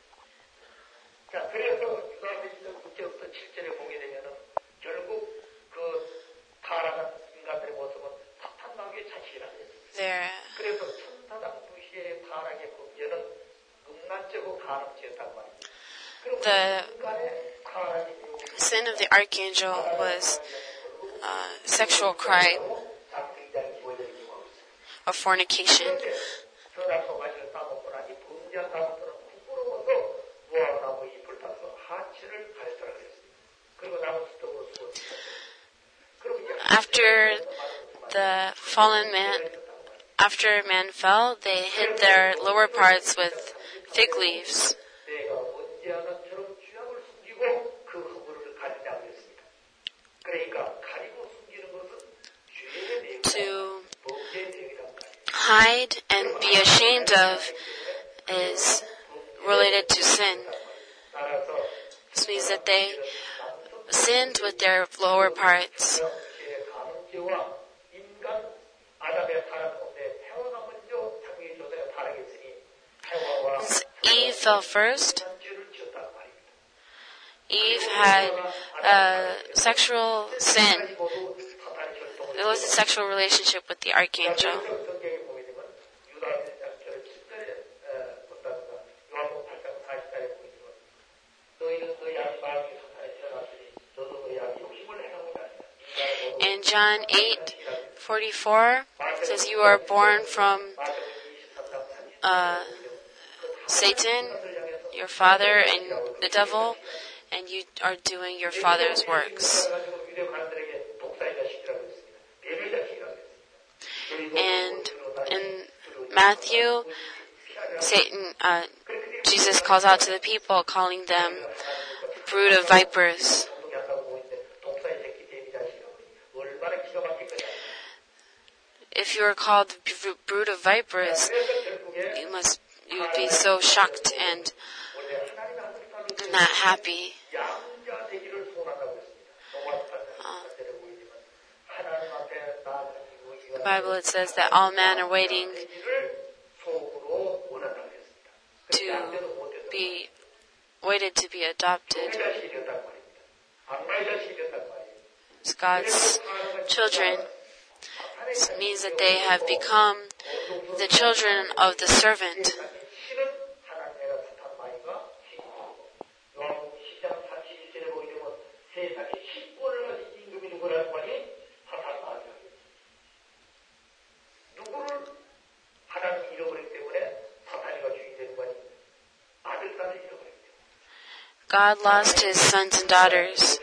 자, 그래서 유다서기서 육 절부터 칠 절에 보게 되면은 결국 그 타락한 인간들의 모습은 사탄 마귀의 자식이라는 것입니다. There, 그래서 천사당 부시의 타락의 범죄는 음란죄고 가압죄였단 말입니다. the 인간의 타락이 sin of the archangel was uh, sexual crime 장생자를 보여드리는 겁니다. or fornication. 선악과 과실을 따먹고 나니 범죄한 다음부터는 부끄러워서 무화과나무 잎을 따서 하치를 가렸다고 했습니다. 그리고 나무 수떡으로 죽었습니다. After the fallen man, after man fell, they hid their lower parts with fig leaves 내가 언제하나처럼 죄악을 숨기고 그 허물을 가리냐고 했습니다. 그러니까 가리고 숨기는 것은 죄의 내용, to 범죄의 내용이란 말이에요. hide and be ashamed of is related to sin. 따라서 This means that they sinned with their lower parts. 죄의 가능죄와 인간 아담의 타락 가운데 해와가 먼저 창조의 조사에 타락했으니 해와와 Since Eve fell first, 죄를 지었다는 말입니다. Eve had a sexual sin. 모두 사탄이 결정을 It was a sexual relationship with the archangel. 성경에 보게 되면 유다서 칠 절에 본다든가 요한복음 팔 장 사십 절에 보게 되면 너희는 너희 아비 마귀의 사탄에 태어났으니 너도 너희 아비 욕심을 행하고자 하리라. In John eight forty-four, it says, "You are born from uh, Satan, your father, and the devil, and you are doing your father's works." And in Matthew, Satan, uh, Jesus calls out to the people, calling them brood of vipers. If you are called b- brood of vipers, you must you would be so shocked and not happy. The Bible, it says that all men are waiting to be waited to be adopted as God's children. This means that they have become the children of the servant. God lost his sons and daughters.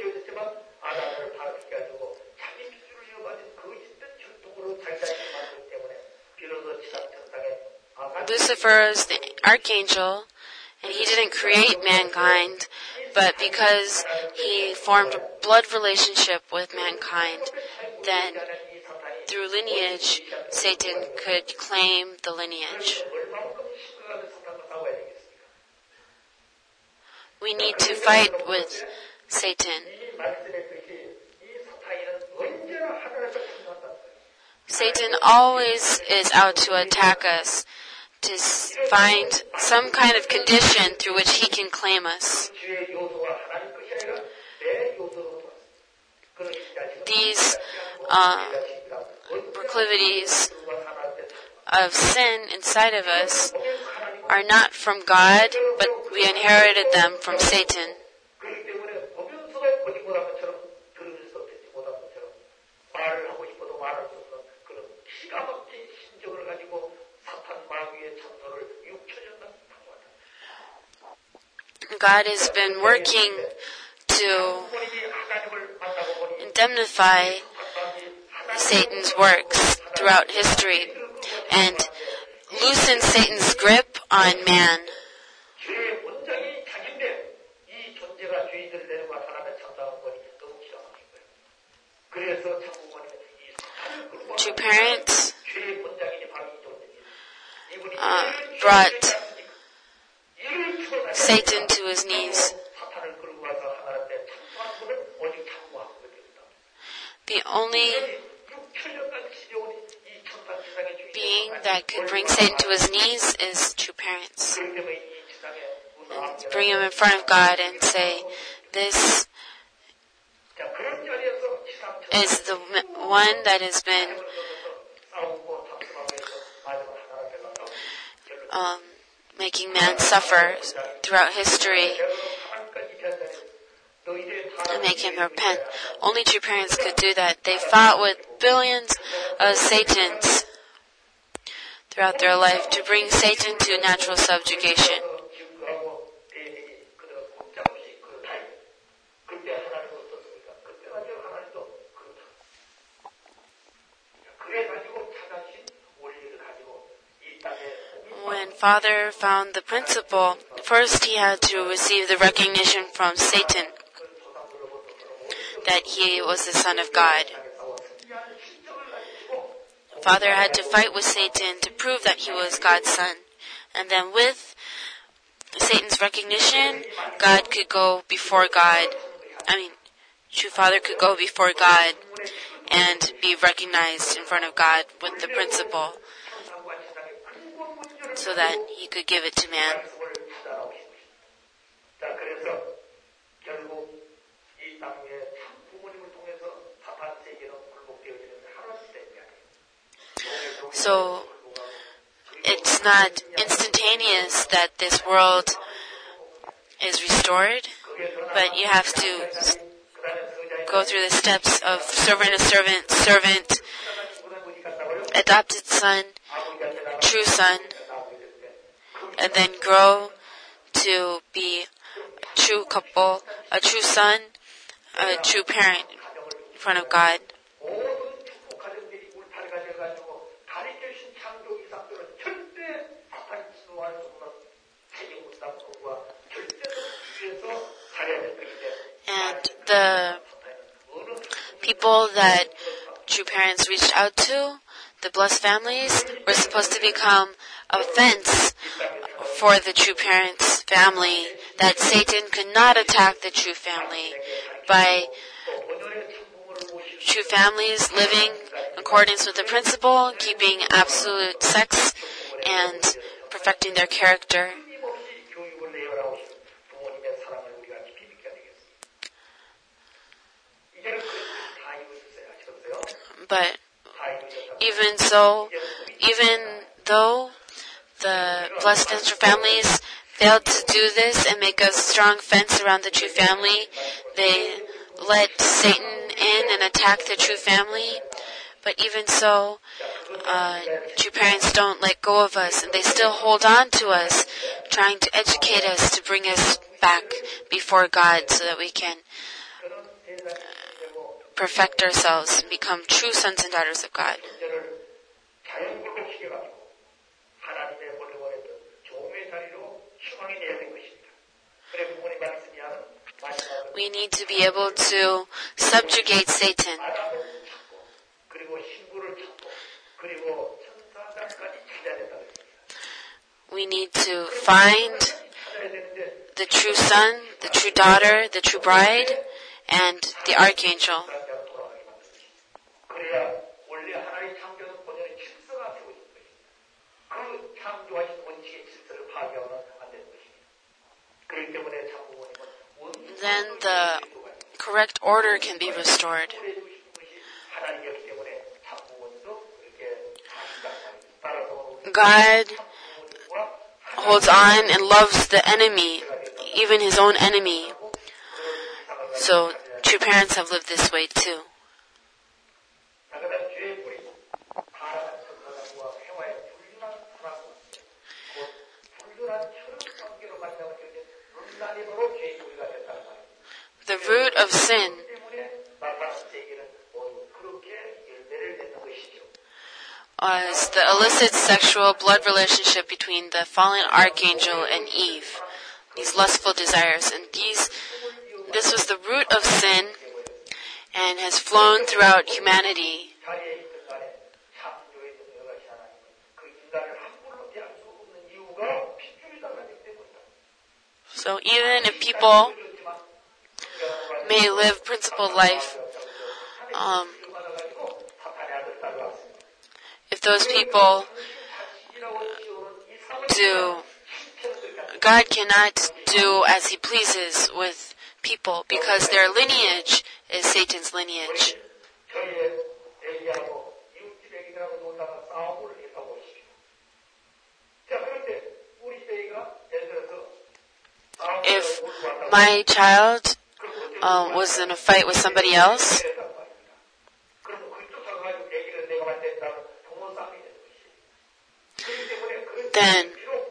Lucifer is the archangel, and he didn't create mankind, but because he formed a blood relationship with mankind, then through lineage, Satan could claim the lineage. we need to fight with Satan. 이 말씀했듯이 이 사탄이는 언제나 하늘에서 찾는다. Satan always is out to attack us, to s- find some kind of condition through which he can claim us. 주의 요소가 하나님 것이 아니라 내 요소로 그런 These uh, proclivities of sin inside of us are not from God, but we inherited them from Satan. 그렇기 때문에 보면서도 보지 못한 것처럼 들을 수 없지 못한 것처럼 말을 하고 싶어도 말할 수 없는 그런 기가 막힌 심정을 가지고 사탄 마귀의 참소를 육천년 동안 당하다. God has been working to indemnify Satan's works throughout history and loosen Satan's grip on man. 죄의 본장이 자기인데 이 존재가 죄인들을 내려고 하나님의 참다운 것이 너무 기가 막힌 거예요. 그래서 참고원은 이 사탄을 끌고 Two parents 죄의 본장이 바로 이 존재입니다. 이분이 uh, brought Satan to his knees. 사탄을 끌고 와서 하나님의 참다운 것을 오직 참고하고 있습니다. The only 육천 년간 지겨운 이 천상 세상의 죄인 being that could bring Satan to his knees is two parents. 그렇기 때문에 이 세상에 And bring him in front of God and say, this 자 그런 자리에서 지상 is the one that has been 싸우고 탑승하고 해서 마지막 하나님 앞에 가서 um, making man suffer throughout history and make him repent. Only two parents could do that. They fought with billions of Satans throughout their life to bring Satan to natural subjugation. When Father found the principle, first he had to receive the recognition from Satan that he was the Son of God. Father had to fight with Satan to prove that he was God's Son. And then with Satan's recognition, God could go before God. I mean, true Father could go before God and be recognized in front of God with the principle so that he could give it to man. So, it's not instantaneous that this world is restored, but you have to go through the steps of servant to servant, servant, adopted son, true son, and then grow to be a true couple, a true son, a true parent in front of God. And the people that true parents reached out to, the blessed families, were supposed to become a fence for the true parents' family, that Satan could not attack the true family by true families living in accordance with the principle, keeping absolute sex, and perfecting their character. But even so, even though the blessed families failed to do this and make a strong fence around the true family, they let Satan in and attack the true family. But even so, uh, true parents don't let go of us, and they still hold on to us, trying to educate us to bring us back before God so that we can perfect ourselves and become true sons and daughters of God. We need to be able to subjugate Satan. We need to find the true Son the true daughter, the true bride, and the archangel. 그래야 원래 하나의 창조는 본연의 질서가 세워진 것입니다. 그 창조하신 원칙의 질서를 파괴하고는 안 되는 것입니다. 그렇기 때문에 창조원님은 Then the correct order can be restored. 하나님이었기 때문에 창조원도 이렇게 따라서 God holds on and loves the enemy, even his own enemy. So true parents have lived this way too. The root of sin was the illicit sexual blood relationship between the fallen archangel and Eve. These lustful desires, and these, this was the root of sin and has flown throughout humanity. So even if people may live principled life, um, if those people do, God cannot do as He pleases with people because their lineage is Satan's lineage. If my child uh, was in a fight with somebody else, then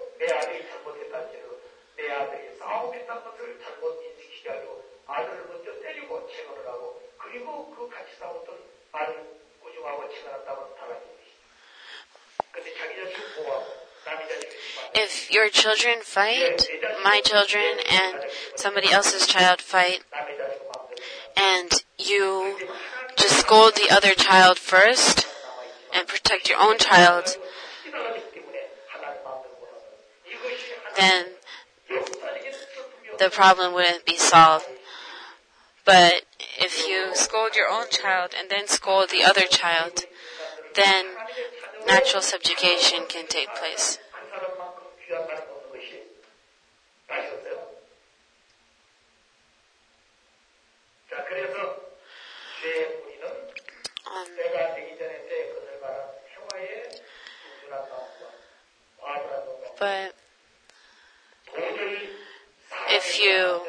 if your children fight, my children and somebody else's child fight, and you just scold the other child first and protect your own child, then the problem wouldn't be solved. But if you scold your own child and then scold the other child, then natural subjugation can take place. Um, but if you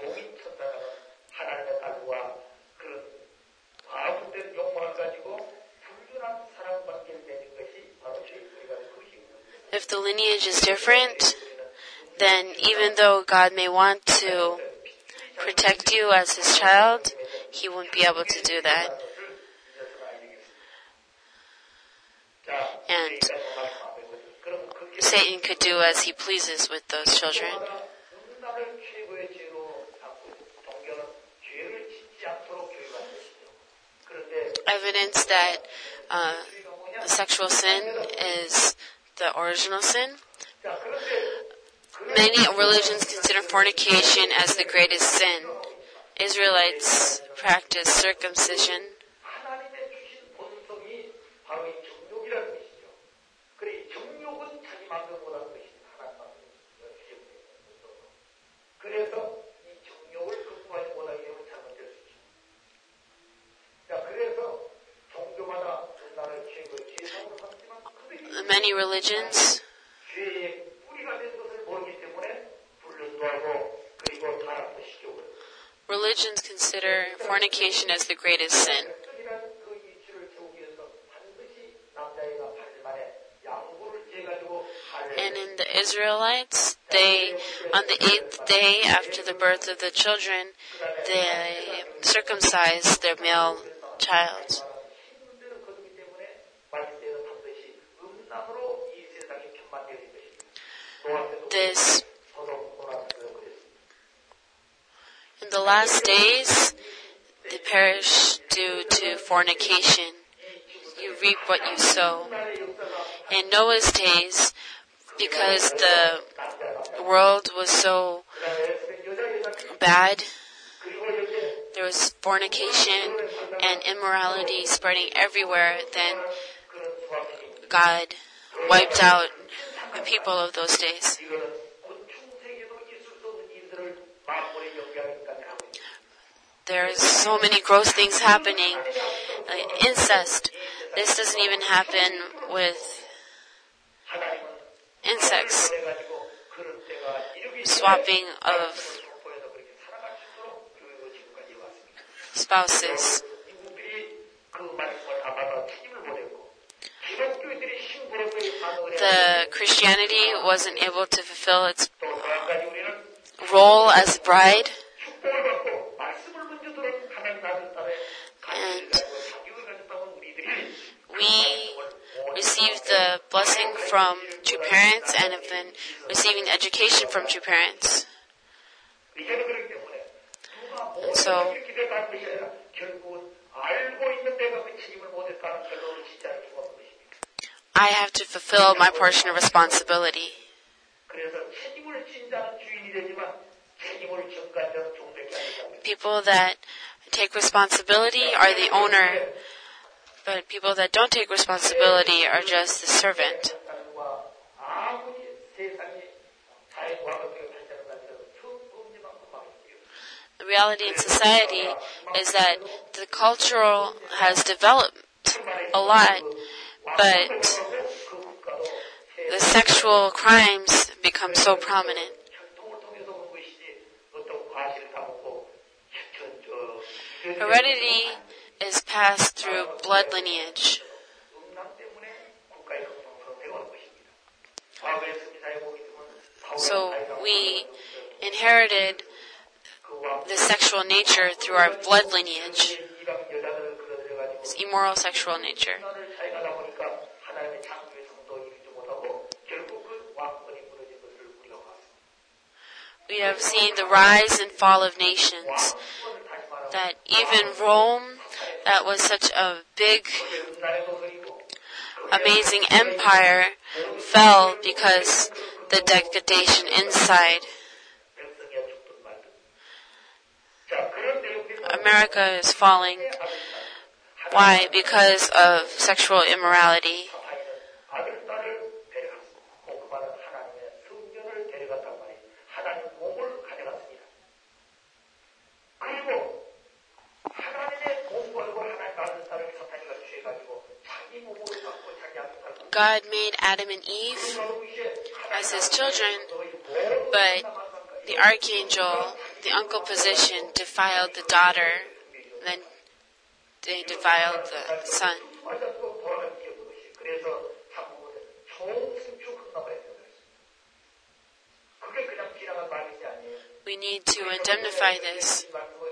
if the lineage is different, then even though God may want to protect you as His child, He won't be able to do that. And Satan could do as he pleases with those children. Evidence that uh, sexual sin is the original sin. Many religions consider fornication as the greatest sin. Israelites practice circumcision. Many religions religions consider fornication as the greatest sin. And in the Israelites, they, on the eighth day after the birth of the children, they circumcise their male child. This, in the last days, they perish due to fornication. You reap what you sow. In Noah's days, because the world was so bad. There was fornication and immorality spreading everywhere. Then God wiped out the people of those days. There's so many gross things happening, like incest. This doesn't even happen with insects. Swapping of spouses. The Christianity wasn't able to fulfill its role as bride. And we received the blessing from two parents and have been receiving education from two parents. And so, I have to fulfill my portion of responsibility. People that take responsibility are the owner, but people that don't take responsibility are just the servant. The reality in society is that the cultural has developed a lot, but the sexual crimes become so prominent. Heredity is passed through blood lineage. So we inherited the sexual nature through our blood lineage. It's immoral sexual nature. We have seen the rise and fall of nations. That even Rome, that was such a big, amazing empire, fell because the degradation inside. America is falling. Why? Because of sexual immorality. God made Adam and Eve as his children, but the archangel, the uncle position, defiled the daughter, then they defiled the son. We need to indemnify this.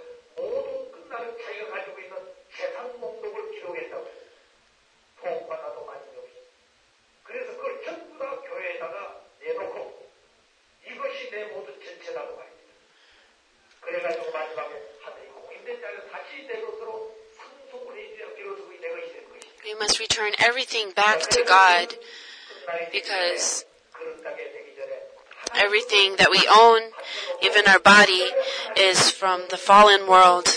We must return everything back to God, because everything that we own, even our body, is from the fallen world.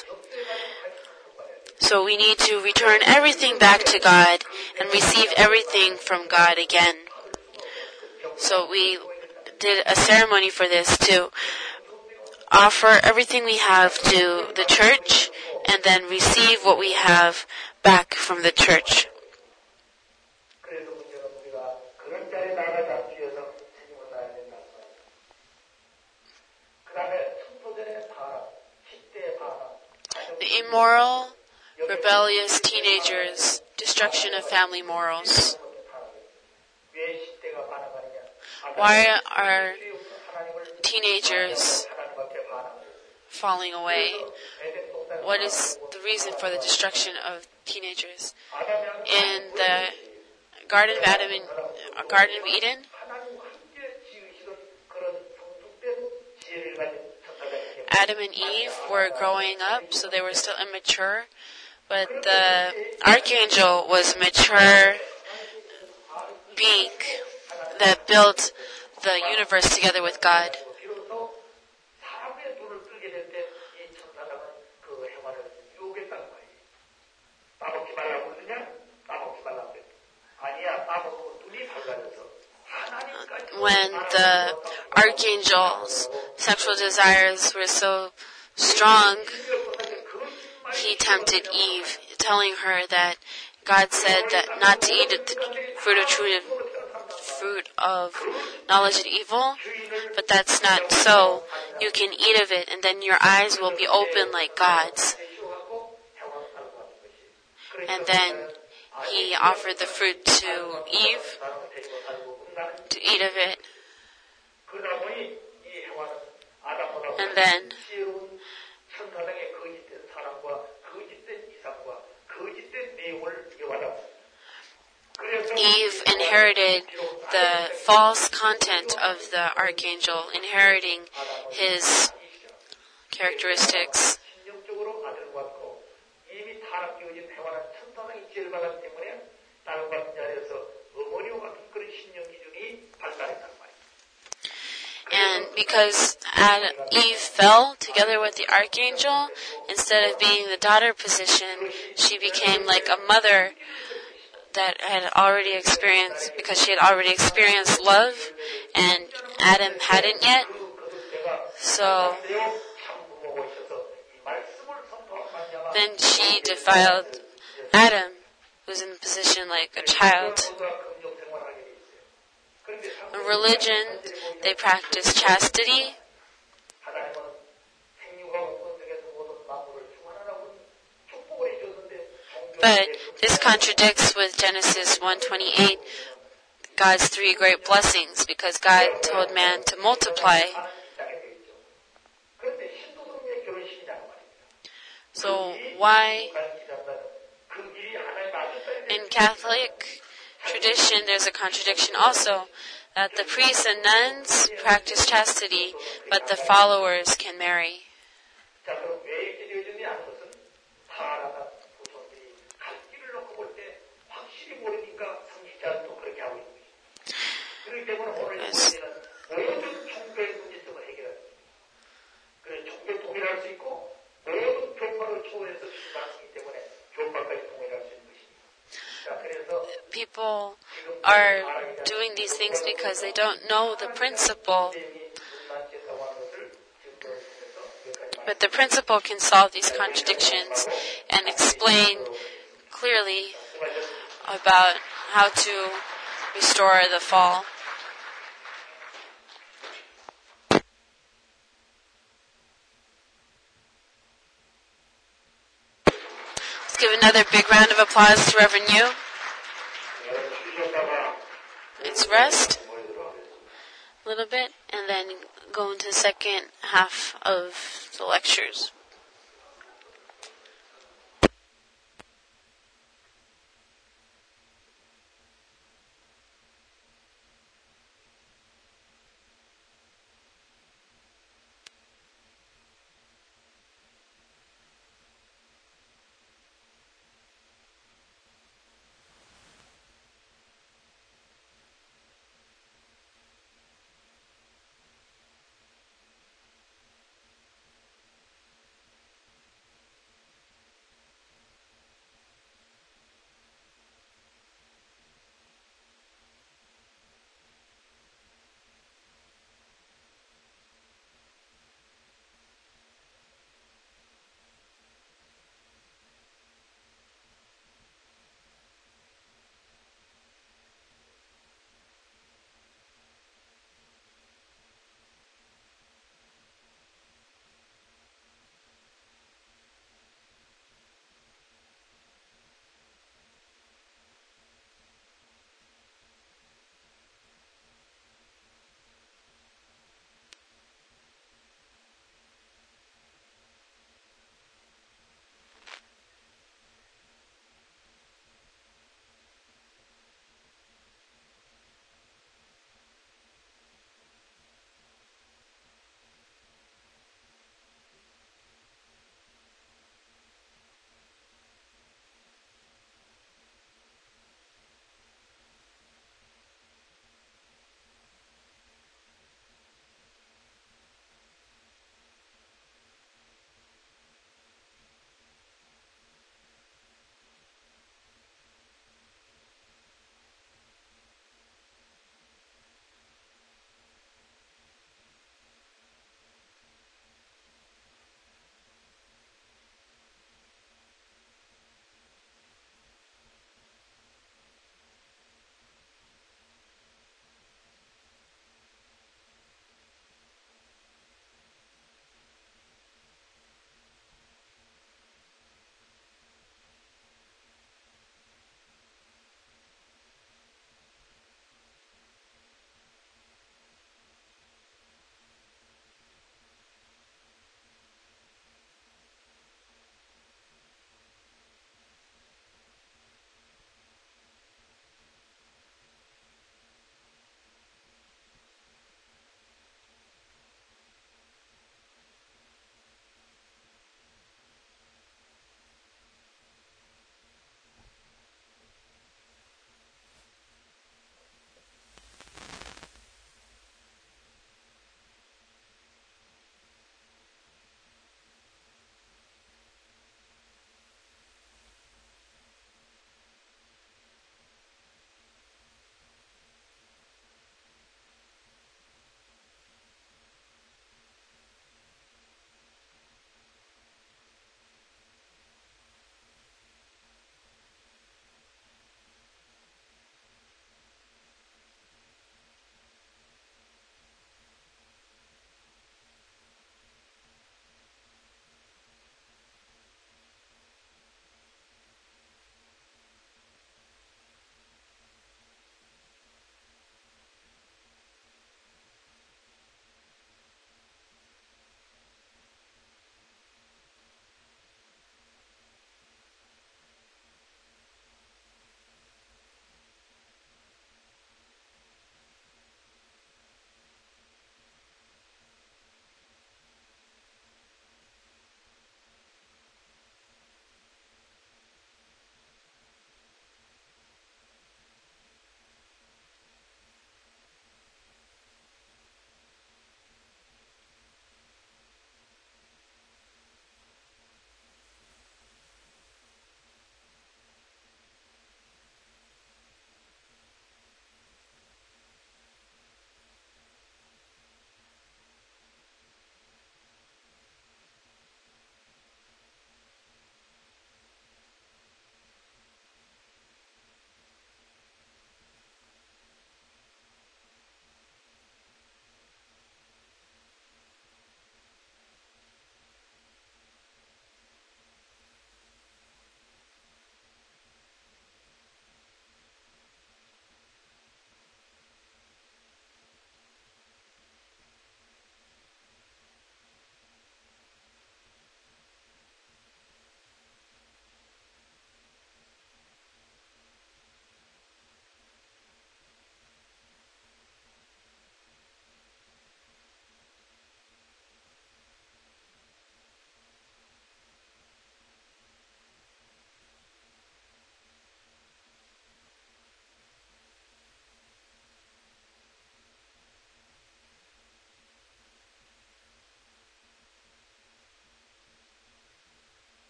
So we need to return everything back to God and receive everything from God again. So we did a ceremony for this to offer everything we have to the church and then receive what we have back from the church. The immoral, rebellious teenagers, destruction of family morals. Why are teenagers falling away? What is the reason for the destruction of teenagers? In the Garden of Adam and uh, Garden of Eden, Adam and Eve were growing up, so they were still immature, but the archangel was mature being that built the universe together with God. when the archangel's sexual desires were so strong, he tempted Eve, telling her that God said that not to eat the fruit of true fruit of knowledge of evil, but that's not so. You can eat of it, and then your eyes will be open like God's. And then he offered the fruit to Eve to eat of it. And then Eve inherited the false content of the archangel, inheriting his characteristics. And because Adam, Eve fell together with the archangel, instead of being the daughter position, she became like a mother that had already experienced, because she had already experienced love, and Adam hadn't yet. So then she defiled Adam, who was in the position like a child. In religion, they practice chastity. But this contradicts with Genesis one twenty-eight, God's three great blessings, because God told man to multiply. So why, in Catholic tradition, there's a contradiction also, that the priests and nuns practice chastity, but the followers can marry. Yes. People are doing these things because they don't know the principle. But the principle can solve these contradictions and explain clearly about how to restore the fall. Let's give another big round of applause to Reverend Yu. Let's rest a little bit and then go into the second half of the lectures.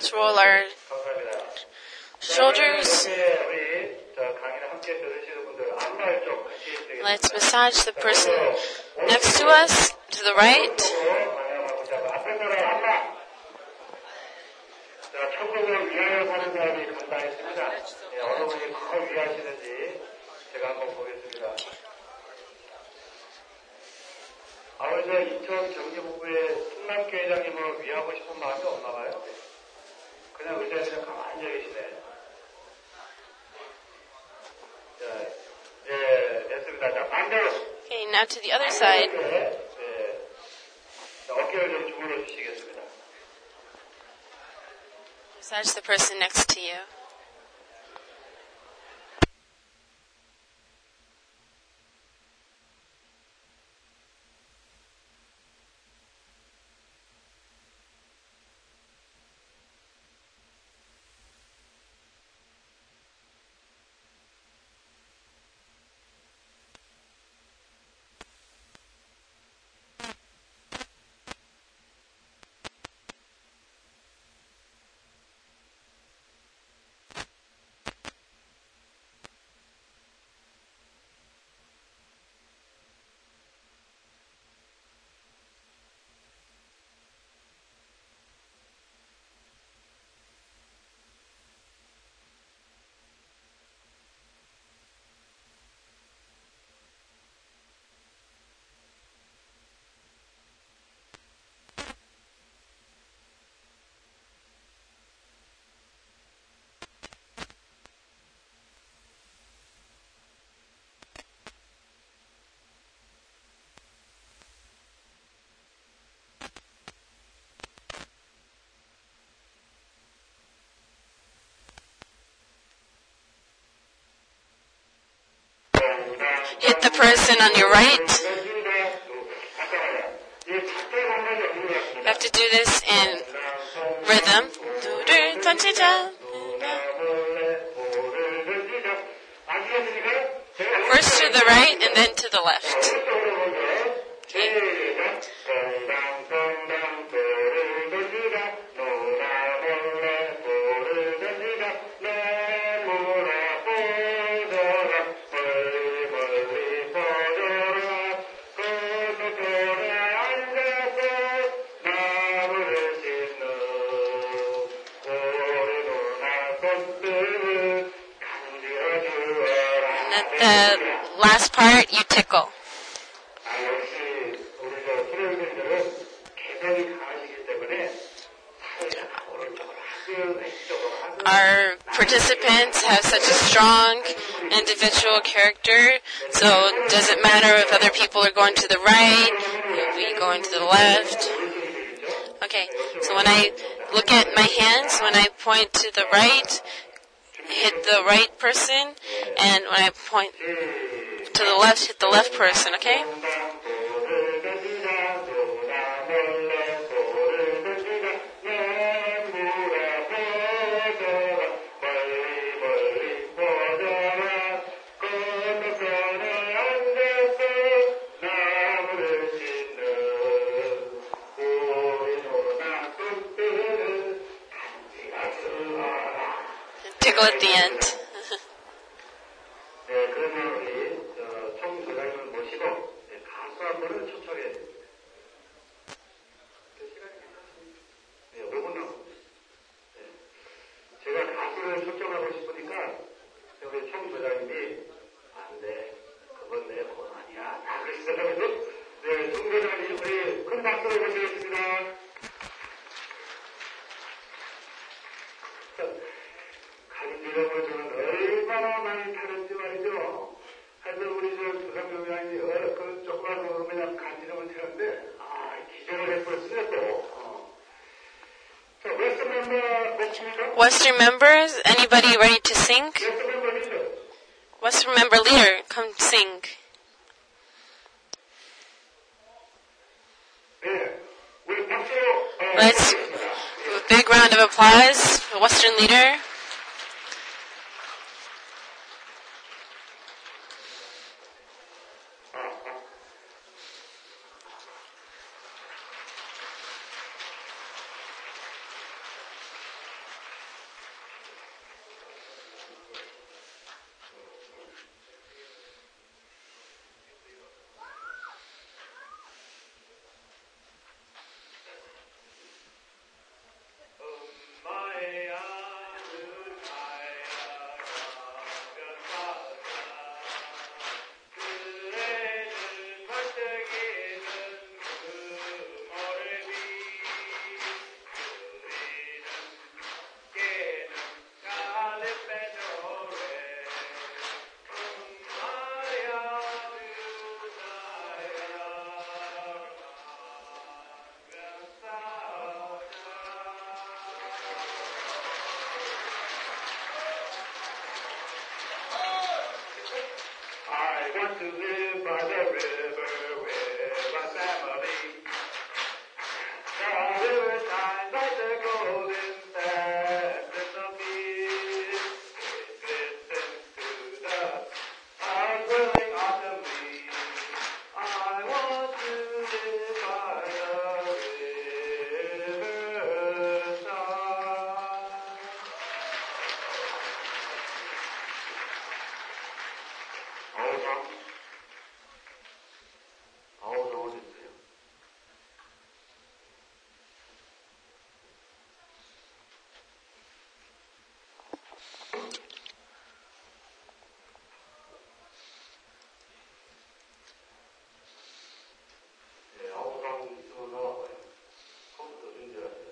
Let's roll our 감사합니다. shoulders. 이렇게 우리 저 강의를 함께 들으시는 분들 앞날 좀 같이 해주시겠습니다. Let's massage the person next to us, to the right. 앞에 사람 앞나. 자, 천국을 위하여 사는 사람이 간다 했습니다. 네, 어느 분이 더 위하시는지 제가 한번 보겠습니다. 아버지 인천 경기본부의 승남교회장님을 위하고 싶은 마음이 없나 봐요. 그냥 의자에 그냥 가만히 앉아 계시네. 자, 예, 됐습니다. 자, 반대로. Okay, now to the other side. 네, 네. 자, 어깨를 좀 주물러 주시겠습니다. Massage the person next to you. Hit the person on your right. You have to do this in rhythm. First to the right and then to the left. Okay. The last part, you tickle. Our participants have such a strong individual character, so it doesn't matter if other people are going to the right, if we going to the left. Okay, so when I look at my hands, when I point to the right, hit the right person, and when I point to the left, hit the left person, okay? Tickle at the end. 네, 그러면 우리 총 소장님을 모시고 가수 한 분을 초청해 드립니다. 시간이 괜찮습니까? 네, 오 분 남았습니다. 네. 제가 가수를 초청하고 싶으니까 우리 총 소장님이 안 돼, 그건 내 건 아니야. 다 그러시더라고요. 네, 총 소장님 우리 큰 박수로 모시겠습니다. 간지럼을 저는 얼마나 많이 타는지 말이죠. 하여튼 우리 저 부산교회장이 그 조그만 거 그냥 간지럼을 타는데 아 기절을 해버렸어요 또. 어. 자, 웨스턴 멤버 없습니까? Western members, anybody ready to sing? 웨스턴 멤버 리더. Western member leader, come sing. 네, 우리 박수로 어, Let's give a big round of applause for Western leader. I want to live by the river with my family. The river shines like the golden sands in the beach. It glistens to the unwilling autumn leaves. I want to live by the riverside. 아우성, 아우성을 해주세요. 네, 아우성 있으면 나와봐요. 컴퓨터 준비하세요.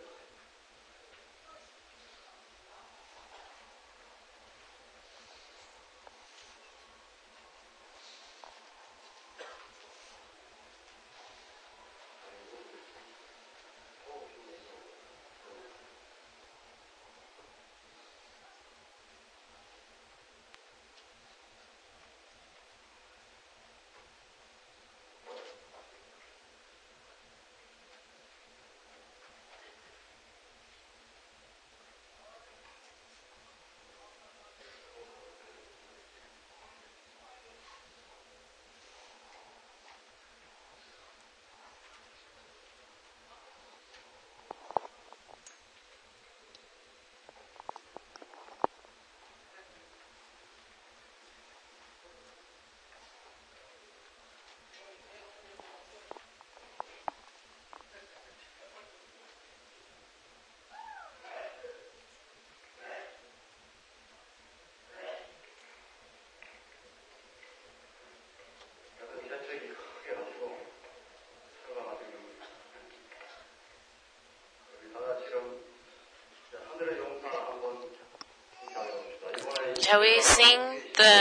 Shall we sing the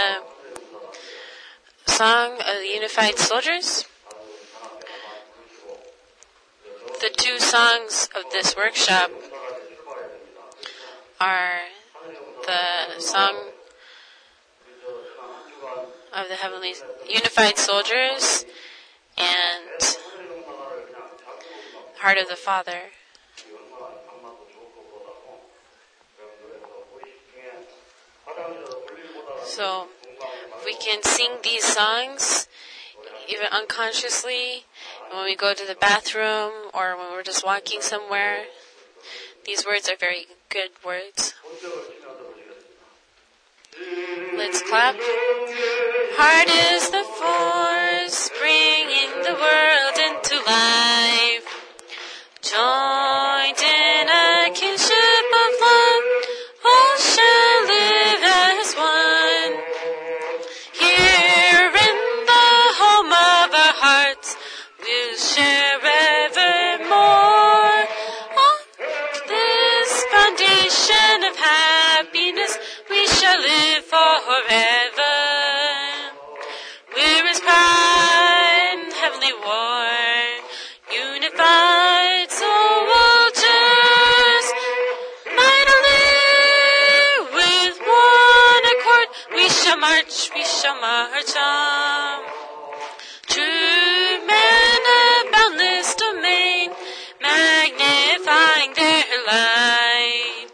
song of the Unified Soldiers? The two songs of this workshop are the song of the Heavenly Unified Soldiers and Heart of the Father. So, we can sing these songs even unconsciously when we go to the bathroom or when we're just walking somewhere. These words are very good words. Let's clap. Heart is the force bringing the world into life. Joined in a kinship of love, all shall live as one. Here in the home of our hearts, we'll share evermore. On this foundation of happiness, we shall live forever. We're as pride, heavenly war, unified soldiers, mightily with one accord, we shall march, we shall march on. True men of boundless domain, magnifying their light.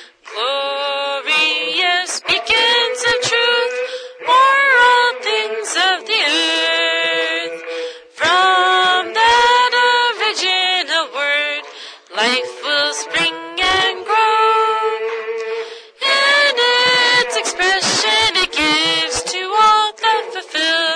Glorious beacons of truth, o'er all things of the earth. From that original word, life will spring and grow. In its expression, it gives to all the fulfilled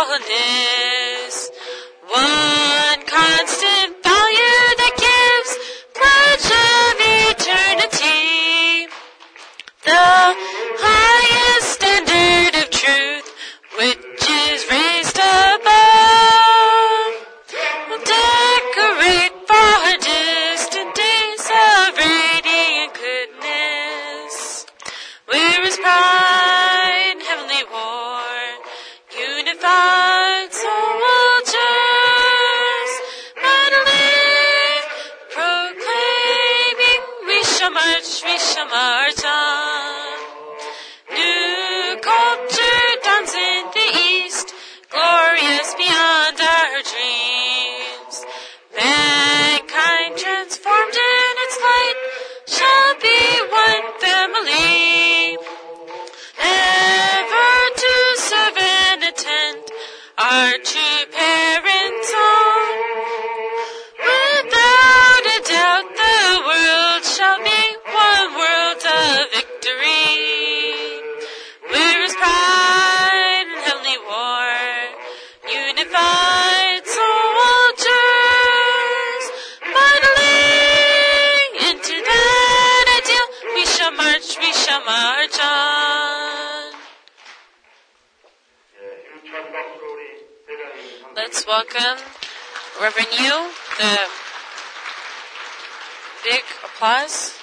faithfulness. One constant value that gives pledge of eternity. The highest standard of truth, which is raised above, will decorate far distant days of radiant goodness. Where is pride, heavenly war, unified soldiers, mightily proclaiming, we shall march, we shall march on. New culture dawns in the east, glorious beyond our dreams. Mankind transformed in its light shall be one family, ever to serve and attend our true parents on. Without a doubt the world shall be one world of victory. Where is pride and heavenly war, unified soldiers, mightily into that ideal, we shall march, we shall march on. Let's welcome Reverend Yu, the big applause.